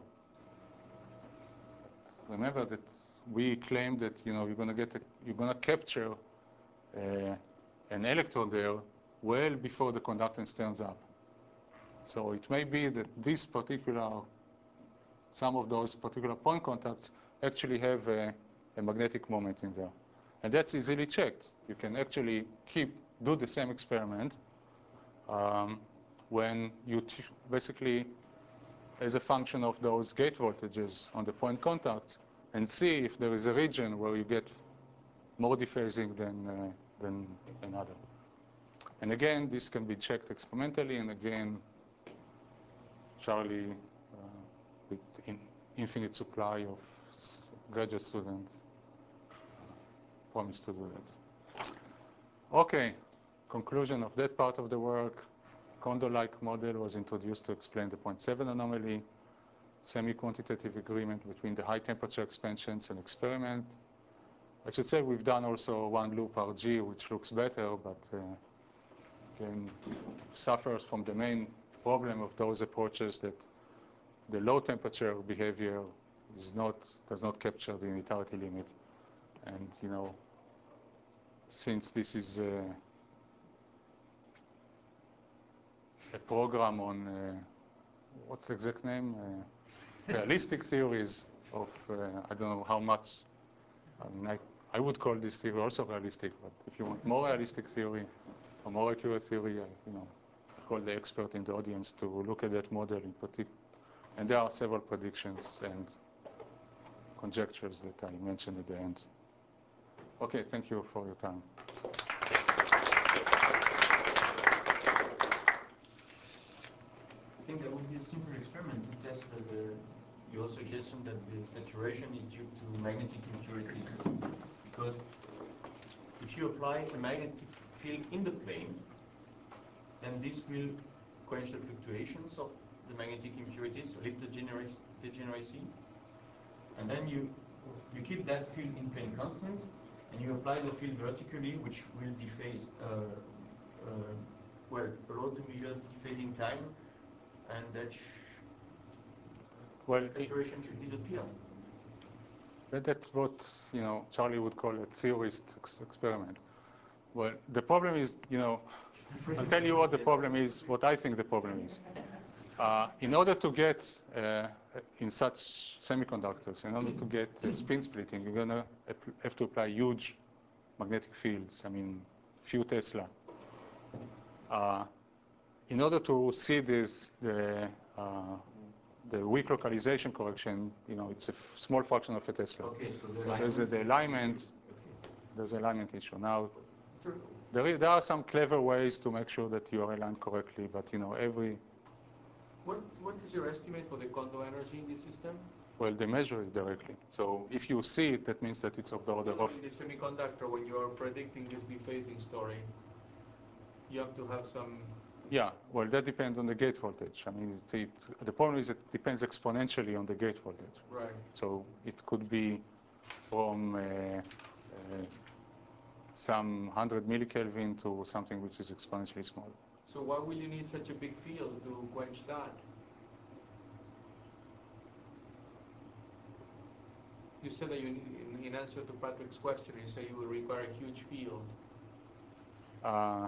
Remember that we claimed that, you know, you're going to get a, you're going to capture uh, an electron there well before the conductance turns up. So it may be that this particular, some of those particular point contacts actually have a, a magnetic moment in there. And that's easily checked. You can actually keep, do the same experiment um, when you t basically as a function of those gate voltages on the point contacts and see if there is a region where you get more dephasing than, uh, than another. And again, this can be checked experimentally, and again, Charlie, uh, with in infinite supply of graduate students, uh, promised to do that. Okay, conclusion of that part of the work. Kondo-like model was introduced to explain the zero point seven anomaly, semi-quantitative agreement between the high temperature expansions and experiment. I should say we've done also one loop R G, which looks better, but uh, again, suffers from the main problem of those approaches that the low temperature behavior is not, does not capture the unitarity limit. And, you know, since this is uh, a program on, uh, what's the exact name? Uh, realistic theories of, uh, I don't know how much, I mean, I, I would call this theory also realistic, but if you want more realistic theory or more accurate theory, I, you know, call the expert in the audience to look at that model in particular. And there are several predictions and conjectures that I mentioned at the end. Okay, thank you for your time. I think that would be a simple experiment to test that the, your suggestion that the saturation is due to magnetic impurities. Because if you apply a magnetic field in the plane, then this will quench the fluctuations of the magnetic impurities, lift the degeneracy, degeneracy. And then you, you keep that field in plane constant, and you apply the field vertically, which will dephase, uh, uh, well, below the measured dephasing time, and that sh well, saturation should disappear. That, that's what, you know, Charlie would call a theorist ex experiment. Well, the problem is, you know, I'll tell you what the problem is, what I think the problem is. Uh, in order to get, uh, in such semiconductors, in order to get uh, spin splitting, you're going to have to apply huge magnetic fields, I mean, few Tesla. Uh, in order to see this, the, uh, the weak localization correction, you know, it's a f small fraction of a Tesla. Okay, so, the so there's a, the alignment, okay. there's an alignment issue. Now, there, is, there are some clever ways to make sure that you are aligned correctly, but, you know, every... What, what is your estimate for the Kondo energy in this system? Well, they measure it directly. So if you see it, that means that it's of the order no, no, of... in the semiconductor, when you are predicting this dephasing story, you have to have some... Yeah, well, that depends on the gate voltage. I mean, it, it, the problem is it depends exponentially on the gate voltage. Right. So it could be from uh, uh, some one hundred millikelvin to something which is exponentially small. So why will you need such a big field to quench that? You said that you need, in, in answer to Patrick's question, you say you will require a huge field. Uh,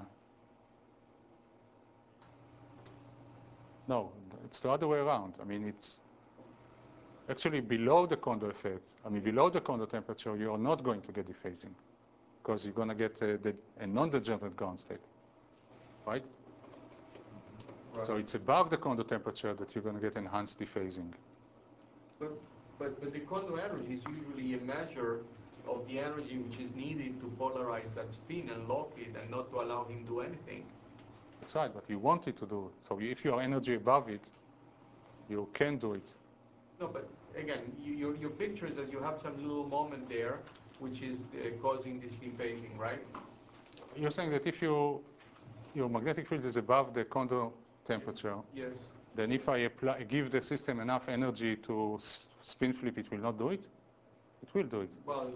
no, it's the other way around. I mean, it's actually below the Kondo effect. I mean, below the Kondo temperature, you are not going to get dephasing because you're going to get a, a non-degenerate ground state, right? Right? So it's above the Kondo temperature that you're going to get enhanced dephasing. But, but, but the Kondo energy is usually a measure of the energy which is needed to polarize that spin and lock it and not to allow him to do anything. That's right, but you want it to do it. So if you have energy above it, you can do it. No, but again, you, your, your picture is that you have some little moment there which is uh, causing this dephasing, right? You're saying that if you, your magnetic field is above the Kondo temperature, yes. Then if I apply, give the system enough energy to spin flip, it will not do it? It will do it. Well,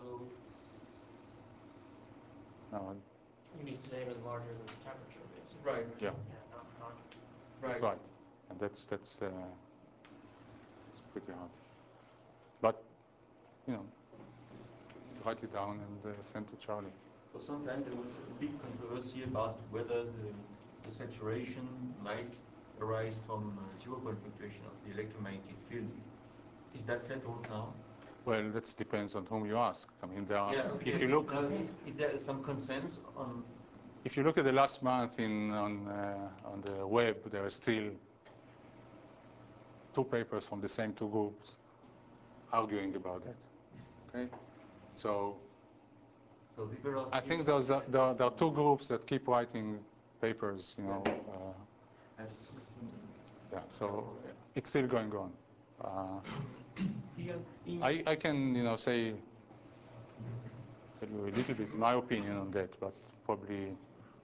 no. You need same and larger than the temperature, basically. right. Yeah. Yeah, not, not. Right. That's right. And that's, that's, uh, it's pretty hard. But, you know, write it down and uh, send to Charlie. For some time there was a big controversy about whether the, the saturation might arise from uh, zero-point fluctuation of the electromagnetic field. Is that settled now? Well, that depends on whom you ask. I mean, there are, Yeah, okay. if you look, uh, is there some consensus on? If you look at the last month in on uh, on the web, there are still two papers from the same two groups arguing about that. Okay, so So Viveros I think those are, there, are, there are two groups that keep writing papers. You know, uh, yeah. So it's still going on. Uh, I I can you know say tell you a little bit my opinion on that, but probably.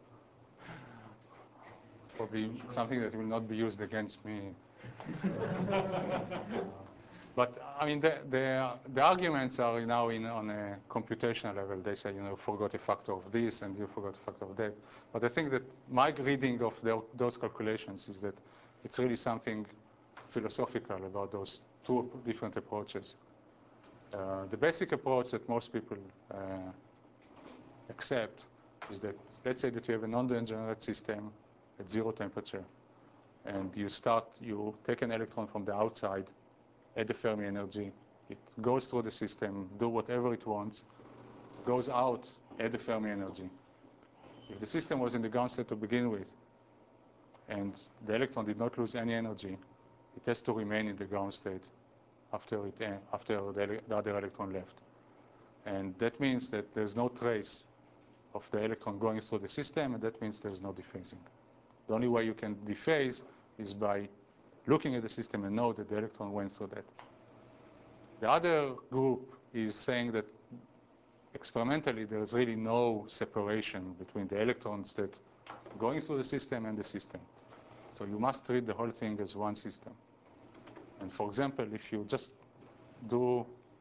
Probably something that will not be used against me. uh, but I mean, the, the, the arguments are now in, on a computational level. They say, you know, you forgot a factor of this and you forgot a factor of that. But I think that my reading of the, those calculations is that it's really something philosophical about those two different approaches. Uh, the basic approach that most people uh, accept is that, let's say that you have a non-degenerate system at zero temperature, and you start, you take an electron from the outside, add the Fermi energy, it goes through the system, do whatever it wants, goes out, add the Fermi energy. If the system was in the ground state to begin with, and the electron did not lose any energy, it has to remain in the ground state after, it, uh, after the, the other electron left. And that means that there's no trace of the electron going through the system, and that means there's no dephasing. The only way you can dephase is by looking at the system and know that the electron went through that. The other group is saying that experimentally there's really no separation between the electrons that are going through the system and the system. So you must treat the whole thing as one system. And for example, if you just do,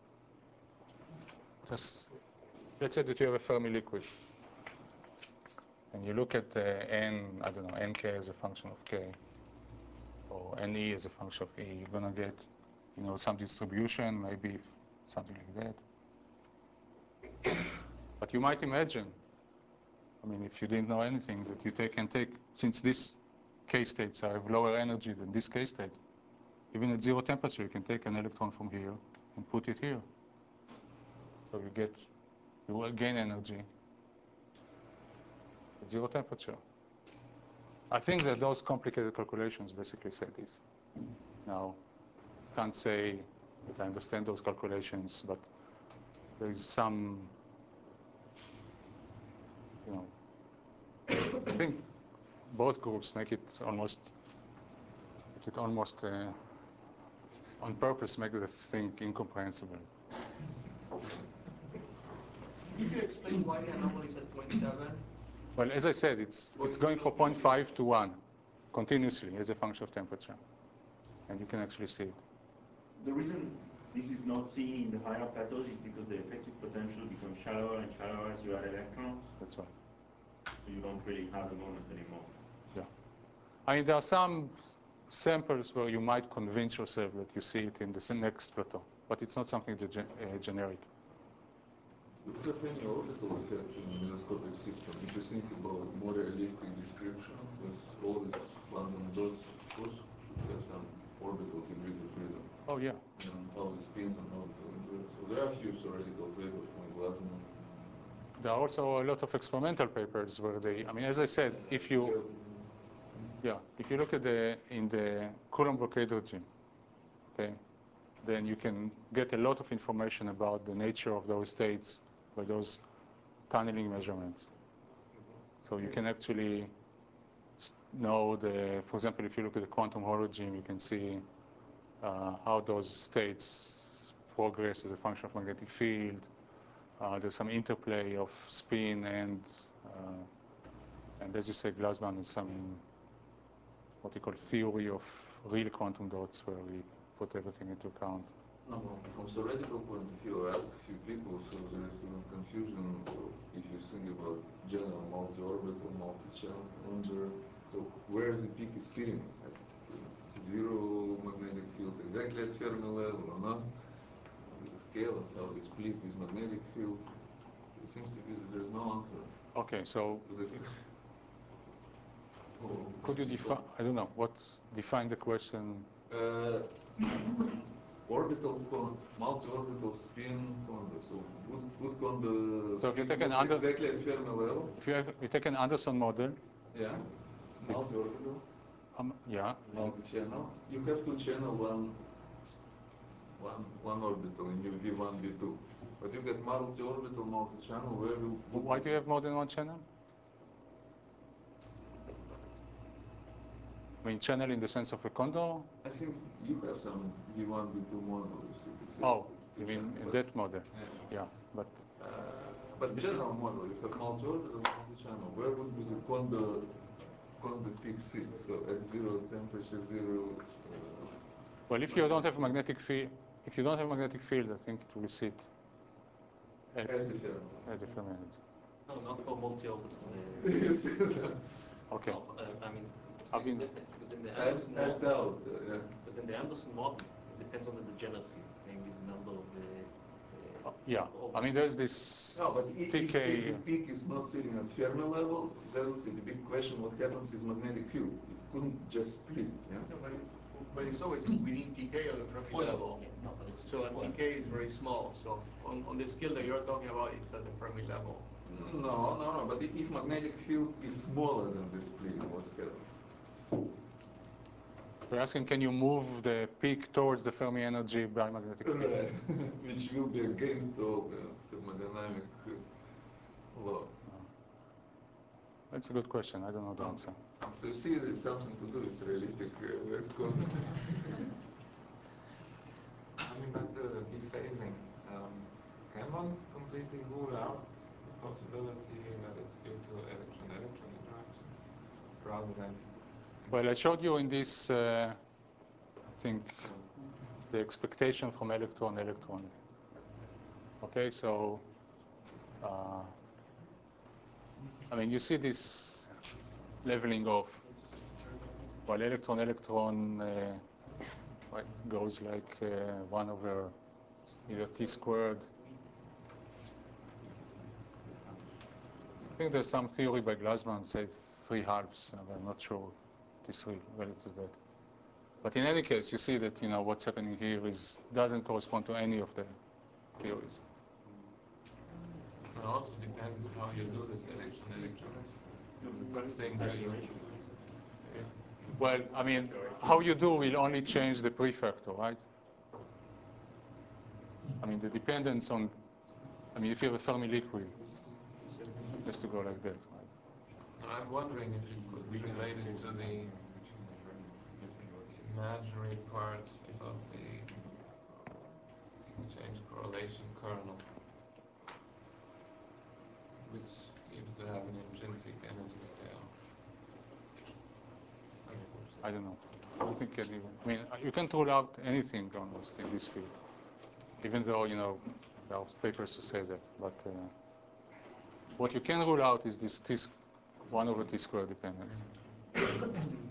just let's say that you have a Fermi liquid, and you look at uh, n, I don't know, nk as a function of k, or ne as a function of e, you're gonna get, you know, some distribution, maybe something like that. But you might imagine, I mean, if you didn't know anything, that you take and take, since these k states have lower energy than this k state, even at zero temperature, you can take an electron from here and put it here. So you get, you will gain energy at zero temperature. I think that those complicated calculations basically say this. Now, can't say that I understand those calculations, but there is some, you know, I think both groups make it almost, make it almost uh, on purpose, make the thing incomprehensible. Could you explain why the anomaly is at zero point seven? Well, as I said, it's, it's going from zero point five to one continuously as a function of temperature. And you can actually see it. The reason this is not seen in the higher plateaus is because the effective potential becomes shallower and shallower as you add electrons. That's right. So you don't really have the moment anymore. Yeah. I mean, there are some samples where you might convince yourself that you see it in the next plateau, but it's not something that gen uh, generic. Do you have any orbital effect in the mesoscopic system? If you think about more realistic description with all these random dots, of course, should have some orbital degree of freedom. Oh, yeah. And all the spins and orbital inverse. So there are a few theoretical papers from Gladman. There are also a lot of experimental papers where they, I mean, as I said, if you, yeah, if you look at the, in the Coulomb blockade regime, okay, then you can get a lot of information about the nature of those states by those tunneling measurements. So you can actually know the, for example, if you look at the quantum Hall regime, you can see uh, how those states progress as a function of magnetic field. Uh, there's some interplay of spin and, uh, and as you say, Glasman is some, what you call theory of real quantum dots where we put everything into account. No, no, from theoretical point of view, I asked a few people, so there is some confusion if you think about general multi-orbital, multi-channel wonder. So where the peak is sitting? At zero magnetic field, exactly at Fermi level or not? The scale of how they split with magnetic field. It seems to be that there's no answer. Okay, so This oh, could you define, I don't know, what, define the question? Uh, orbital con, multi-orbital spin condor. So would, would condor So if you take an look under, exactly at Fermi level? if you, have, you take an Anderson model, Yeah, multi-orbital. Um, yeah. multi-channel, you have to channel one, one, one orbital in U V one, V two. But you get multi-orbital, multi-channel, where you... Why do you have more than one channel? I mean, channel in the sense of a condor? I think you have some V one, V two models. You could say Oh, two you mean channel, in but, that model? Yeah. Yeah, but Uh, but general model, you have multi-orbital, multi-channel. Where would be the condor, condor peak sit? So at zero temperature, zero... Uh, well, if you don't have magnetic field, if you don't have magnetic field, I think it will sit at, As a Fermi. at the Fermi energy. No, not for multi-orbital. Yes. Okay. No, uh, I mean, I mean, within the I, Anderson I model, doubt, uh, yeah. within the Anderson model, it depends on the degeneracy, namely the number of the. Uh, yeah, I mean, there's this No, but if, P if, K. if the peak is not sitting at Fermi level, then the big question what happens is magnetic field. It couldn't just split, yeah? No, but, but it's always within P K or the Fermi Well, level. yeah, no, but it's So and P K is very small. So on, on the scale that you're talking about, it's at the Fermi level. No, no, no, but if magnetic field is smaller than this split, what's happening? We're asking, can you move the peak towards the Fermi energy by magnetic field? Right, which will be against all the thermodynamic uh, law. That's a good question. I don't know the Oh. answer. So you see, there's something to do with realistic uh, wave code. Coming back to the dephasing, um, can one completely rule out the possibility that it's due to electron-electron interaction rather than... Well, I showed you in this, uh, I think, the expectation from electron-electron. Okay, so, uh, I mean, you see this leveling off. While electron-electron uh, right, goes like uh, one over either t squared. I think there's some theory by Glasman, say three halves. I'm not sure this is related to that. But in any case, you see that you know what's happening here is doesn't correspond to any of the theories. It also depends how you do this electron-electron thing. Really. Yeah. Well, I mean, how you do will only change the prefactor, right? I mean, the dependence on, I mean, if you have a Fermi liquid, it has to go like that, right? I'm wondering if it could be related to the imaginary part of the exchange correlation kernel, which seems to have an intrinsic energy scale. I don't know. I don't think any, I mean, you can't rule out anything almost in this field, even though, you know, there are papers to say that. But uh, what you can rule out is this T one over T squared dependence.